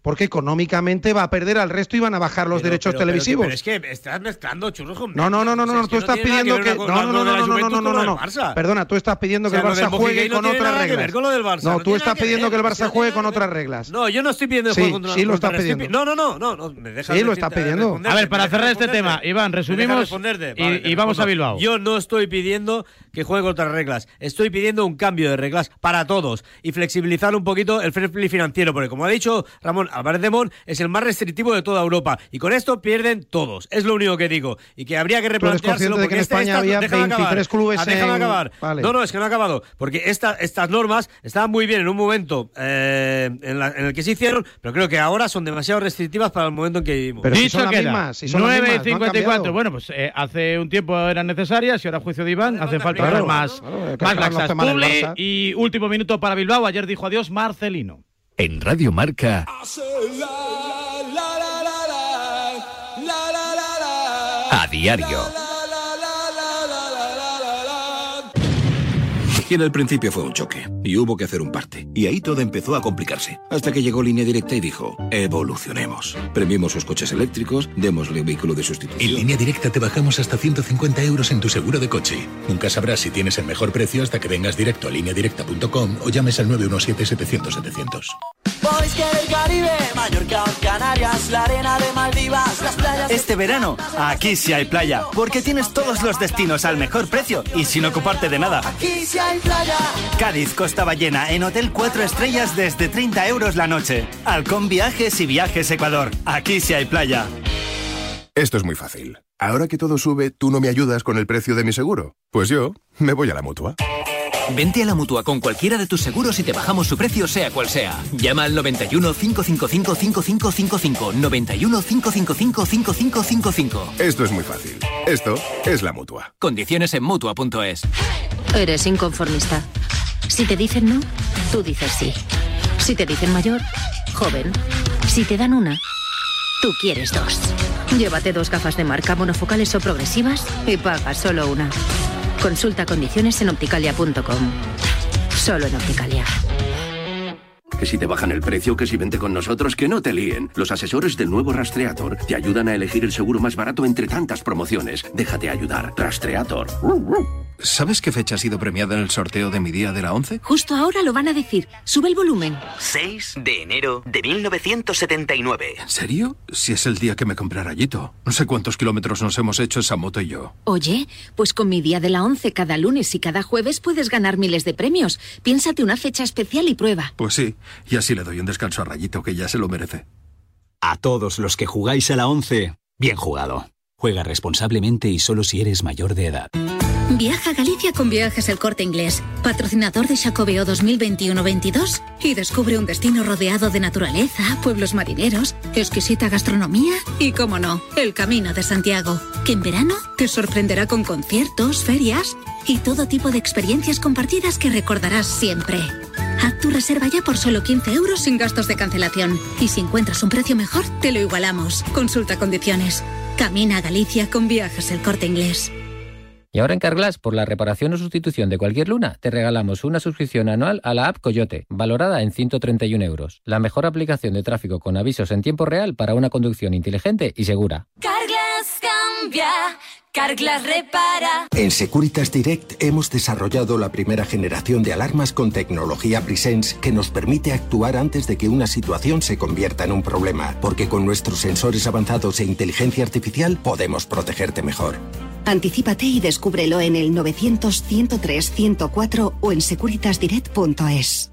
porque económicamente va a perder al resto y van a bajar los pero, derechos pero, televisivos. Pero, pero es que estás mezclando churros con No, no, no, no, no, no, tú estás pidiendo que no, no, no, no, no, no, no, no, no. Perdona, tú estás pidiendo que el Barça juegue con otras reglas. No, tú estás pidiendo que el Barça juegue con otras reglas. No, yo no estoy pidiendo que juegue con otras reglas. Sí, lo estás pidiendo. No, no, no, no, no, me dejas. Sí, lo estás pidiendo. A ver, para cerrar este tema, Iván, resumimos y vamos a Bilbao. Yo no estoy pidiendo que juegue con otras reglas. Estoy pidiendo un cambio de reglas para todos y flexibilizar un poquito el fair play financiero, porque como ha dicho Ramón Álvarez de Mon, es el más restrictivo de toda Europa y con esto pierden todos. Es lo único que digo y que habría que replanteárselo porque en este, España esta, había veintitrés acabar. clubes. Ah, déjame en... acabar. Vale. No, no, es que no ha acabado, porque esta, estas normas estaban muy bien en un momento eh, en, la, en el que se hicieron, pero creo que ahora son demasiado restrictivas para el momento en que vivimos. Pero Dicho si son queda, las mismas, si son nueve las mismas, cincuenta y cuatro. No bueno, pues eh, hace un tiempo eran necesarias y ahora a juicio de Iván hace falta claro, más, claro, más laxas. Publi, Barça. y último minuto para Bilbao. Ayer dijo adiós Marcelino. En Radio Marca. A diario. Y en el principio fue un choque, y hubo que hacer un parte. Y ahí todo empezó a complicarse. Hasta que llegó Línea Directa y dijo, evolucionemos. Premiemos sus coches eléctricos, démosle un vehículo de sustitución. En Línea Directa te bajamos hasta ciento cincuenta euros en tu seguro de coche. Nunca sabrás si tienes el mejor precio hasta que vengas directo a línea directa punto com o llames al nueve uno siete setecientos setecientos. Boys que el Caribe, Mallorca, Canarias, la arena de Maldivas, las playas... Este verano, aquí sí hay playa, porque tienes todos los destinos al mejor precio y sin ocuparte de nada. Aquí sí hay playa. Cádiz, Costa Ballena, en hotel cuatro estrellas desde treinta euros la noche. Halcón Viajes y Viajes Ecuador, aquí sí hay playa. Esto es muy fácil. Ahora que todo sube, ¿tú no me ayudas con el precio de mi seguro? Pues yo me voy a la Mutua. Vente a la Mutua con cualquiera de tus seguros y te bajamos su precio sea cual sea. Llama al noventa y uno, cinco cinco cinco, cinco cinco cinco cinco, noventa y uno, cinco cinco cinco, cinco cinco cinco cinco. Esto es muy fácil. Esto es la Mutua. Condiciones en Mutua punto es. Eres inconformista. Si te dicen no, tú dices sí. Si te dicen mayor, joven. Si te dan una, tú quieres dos. Llévate dos gafas de marca monofocales o progresivas y paga solo una. Consulta condiciones en opticalia punto com. Solo en Opticalia. Que si te bajan el precio, que si vente con nosotros, que no te líen. Los asesores del nuevo Rastreator te ayudan a elegir el seguro más barato entre tantas promociones. Déjate ayudar. Rastreator. ¿Sabes qué fecha ha sido premiada en el sorteo de mi día de la once? Justo ahora lo van a decir. Sube el volumen. seis de enero de mil novecientos setenta y nueve. ¿En serio? Si es el día que me compré Rayito. No sé cuántos kilómetros nos hemos hecho esa moto y yo. Oye, pues con mi día de la once cada lunes y cada jueves puedes ganar miles de premios. Piénsate una fecha especial y prueba. Pues sí, y así le doy un descanso a Rayito, que ya se lo merece. A todos los que jugáis a la once, bien jugado. Juega responsablemente y solo si eres mayor de edad. Viaja a Galicia con Viajes El Corte Inglés, patrocinador de Xacobeo dos mil veintiuno veintidós, y descubre un destino rodeado de naturaleza, pueblos marineros, exquisita gastronomía y, como no, el Camino de Santiago, que en verano te sorprenderá con conciertos, ferias y todo tipo de experiencias compartidas que recordarás siempre. Haz tu reserva ya por solo quince euros sin gastos de cancelación. Y si encuentras un precio mejor, te lo igualamos. Consulta condiciones. Camina a Galicia con Viajes El Corte Inglés. Y ahora en Carglass, por la reparación o sustitución de cualquier luna, te regalamos una suscripción anual a la app Coyote, valorada en ciento treinta y un euros. La mejor aplicación de tráfico con avisos en tiempo real para una conducción inteligente y segura. Carglass cambia, Carglass repara. En Securitas Direct hemos desarrollado la primera generación de alarmas con tecnología Presence que nos permite actuar antes de que una situación se convierta en un problema, porque con nuestros sensores avanzados e inteligencia artificial podemos protegerte mejor. Anticípate y descúbrelo en el novecientos, ciento tres, ciento cuatro o en securitas direct punto es.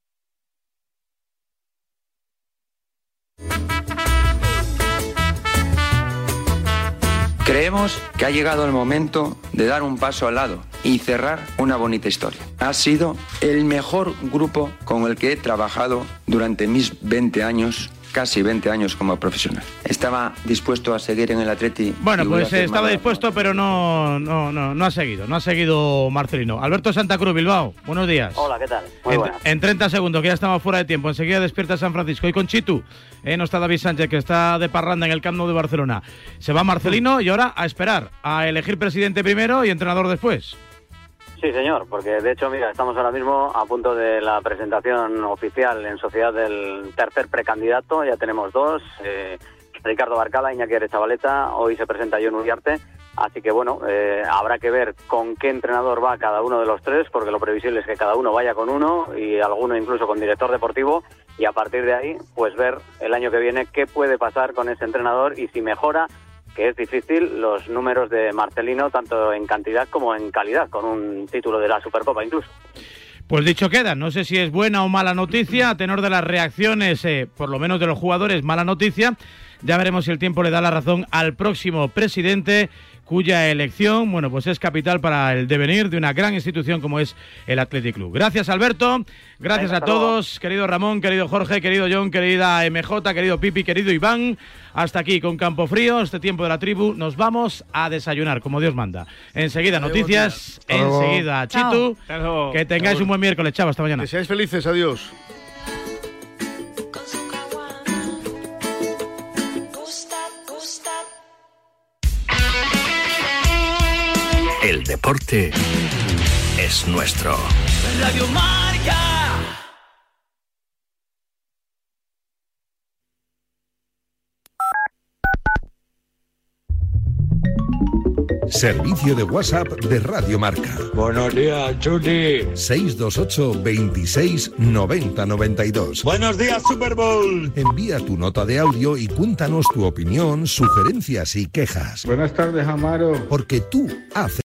Creemos que ha llegado el momento de dar un paso al lado y cerrar una bonita historia. Ha sido el mejor grupo con el que he trabajado durante mis veinte años, casi veinte años como profesional. Estaba dispuesto a seguir en el Atleti. Bueno, pues eh, estaba dispuesto, pero no, no, no, no ha seguido, no ha seguido Marcelino. Alberto Santa Cruz, Bilbao, buenos días. Hola, ¿qué tal? Muy en, buenas. En treinta segundos, que ya estamos fuera de tiempo, enseguida despierta San Francisco. Y con Chitu, eh, no está David Sánchez, que está de parranda en el Camp Nou de Barcelona. Se va Marcelino y ahora a esperar, a elegir presidente primero y entrenador después. Sí, señor, porque de hecho, mira, estamos ahora mismo a punto de la presentación oficial en sociedad del tercer precandidato. Ya tenemos dos, eh, Ricardo Barcala, Iñaki Arechavaleta. Hoy se presenta Jon Uriarte. Así que bueno, eh, habrá que ver con qué entrenador va cada uno de los tres, porque lo previsible es que cada uno vaya con uno y alguno incluso con director deportivo, y a partir de ahí, pues ver el año que viene qué puede pasar con ese entrenador y si mejora, que es difícil, los números de Marcelino, tanto en cantidad como en calidad, con un título de la Supercopa incluso. Pues dicho queda, no sé si es buena o mala noticia, a tenor de las reacciones, eh, por lo menos de los jugadores, mala noticia. Ya veremos si el tiempo le da la razón al próximo presidente, cuya elección, bueno, pues es capital para el devenir de una gran institución como es el Athletic Club. Gracias, Alberto, gracias Venga, a todos, luego. Querido Ramón, querido Jorge, querido John, querida M J, querido Pipi, querido Iván. Hasta aquí con Campofrío, este tiempo de la tribu. Nos vamos a desayunar, como Dios manda. Enseguida noticias, enseguida Chitu. Chao. Que tengáis un buen miércoles, chao, hasta mañana. Que seáis felices, adiós. El deporte es nuestro. Radio Marca. Servicio de WhatsApp de Radio Marca. Buenos días, Chuli. seis dos ocho, veintiséis, noventa, noventa y dos. Buenos días, Super Bowl. Envía tu nota de audio y cuéntanos tu opinión, sugerencias y quejas. Buenas tardes, Amaro. Porque tú haces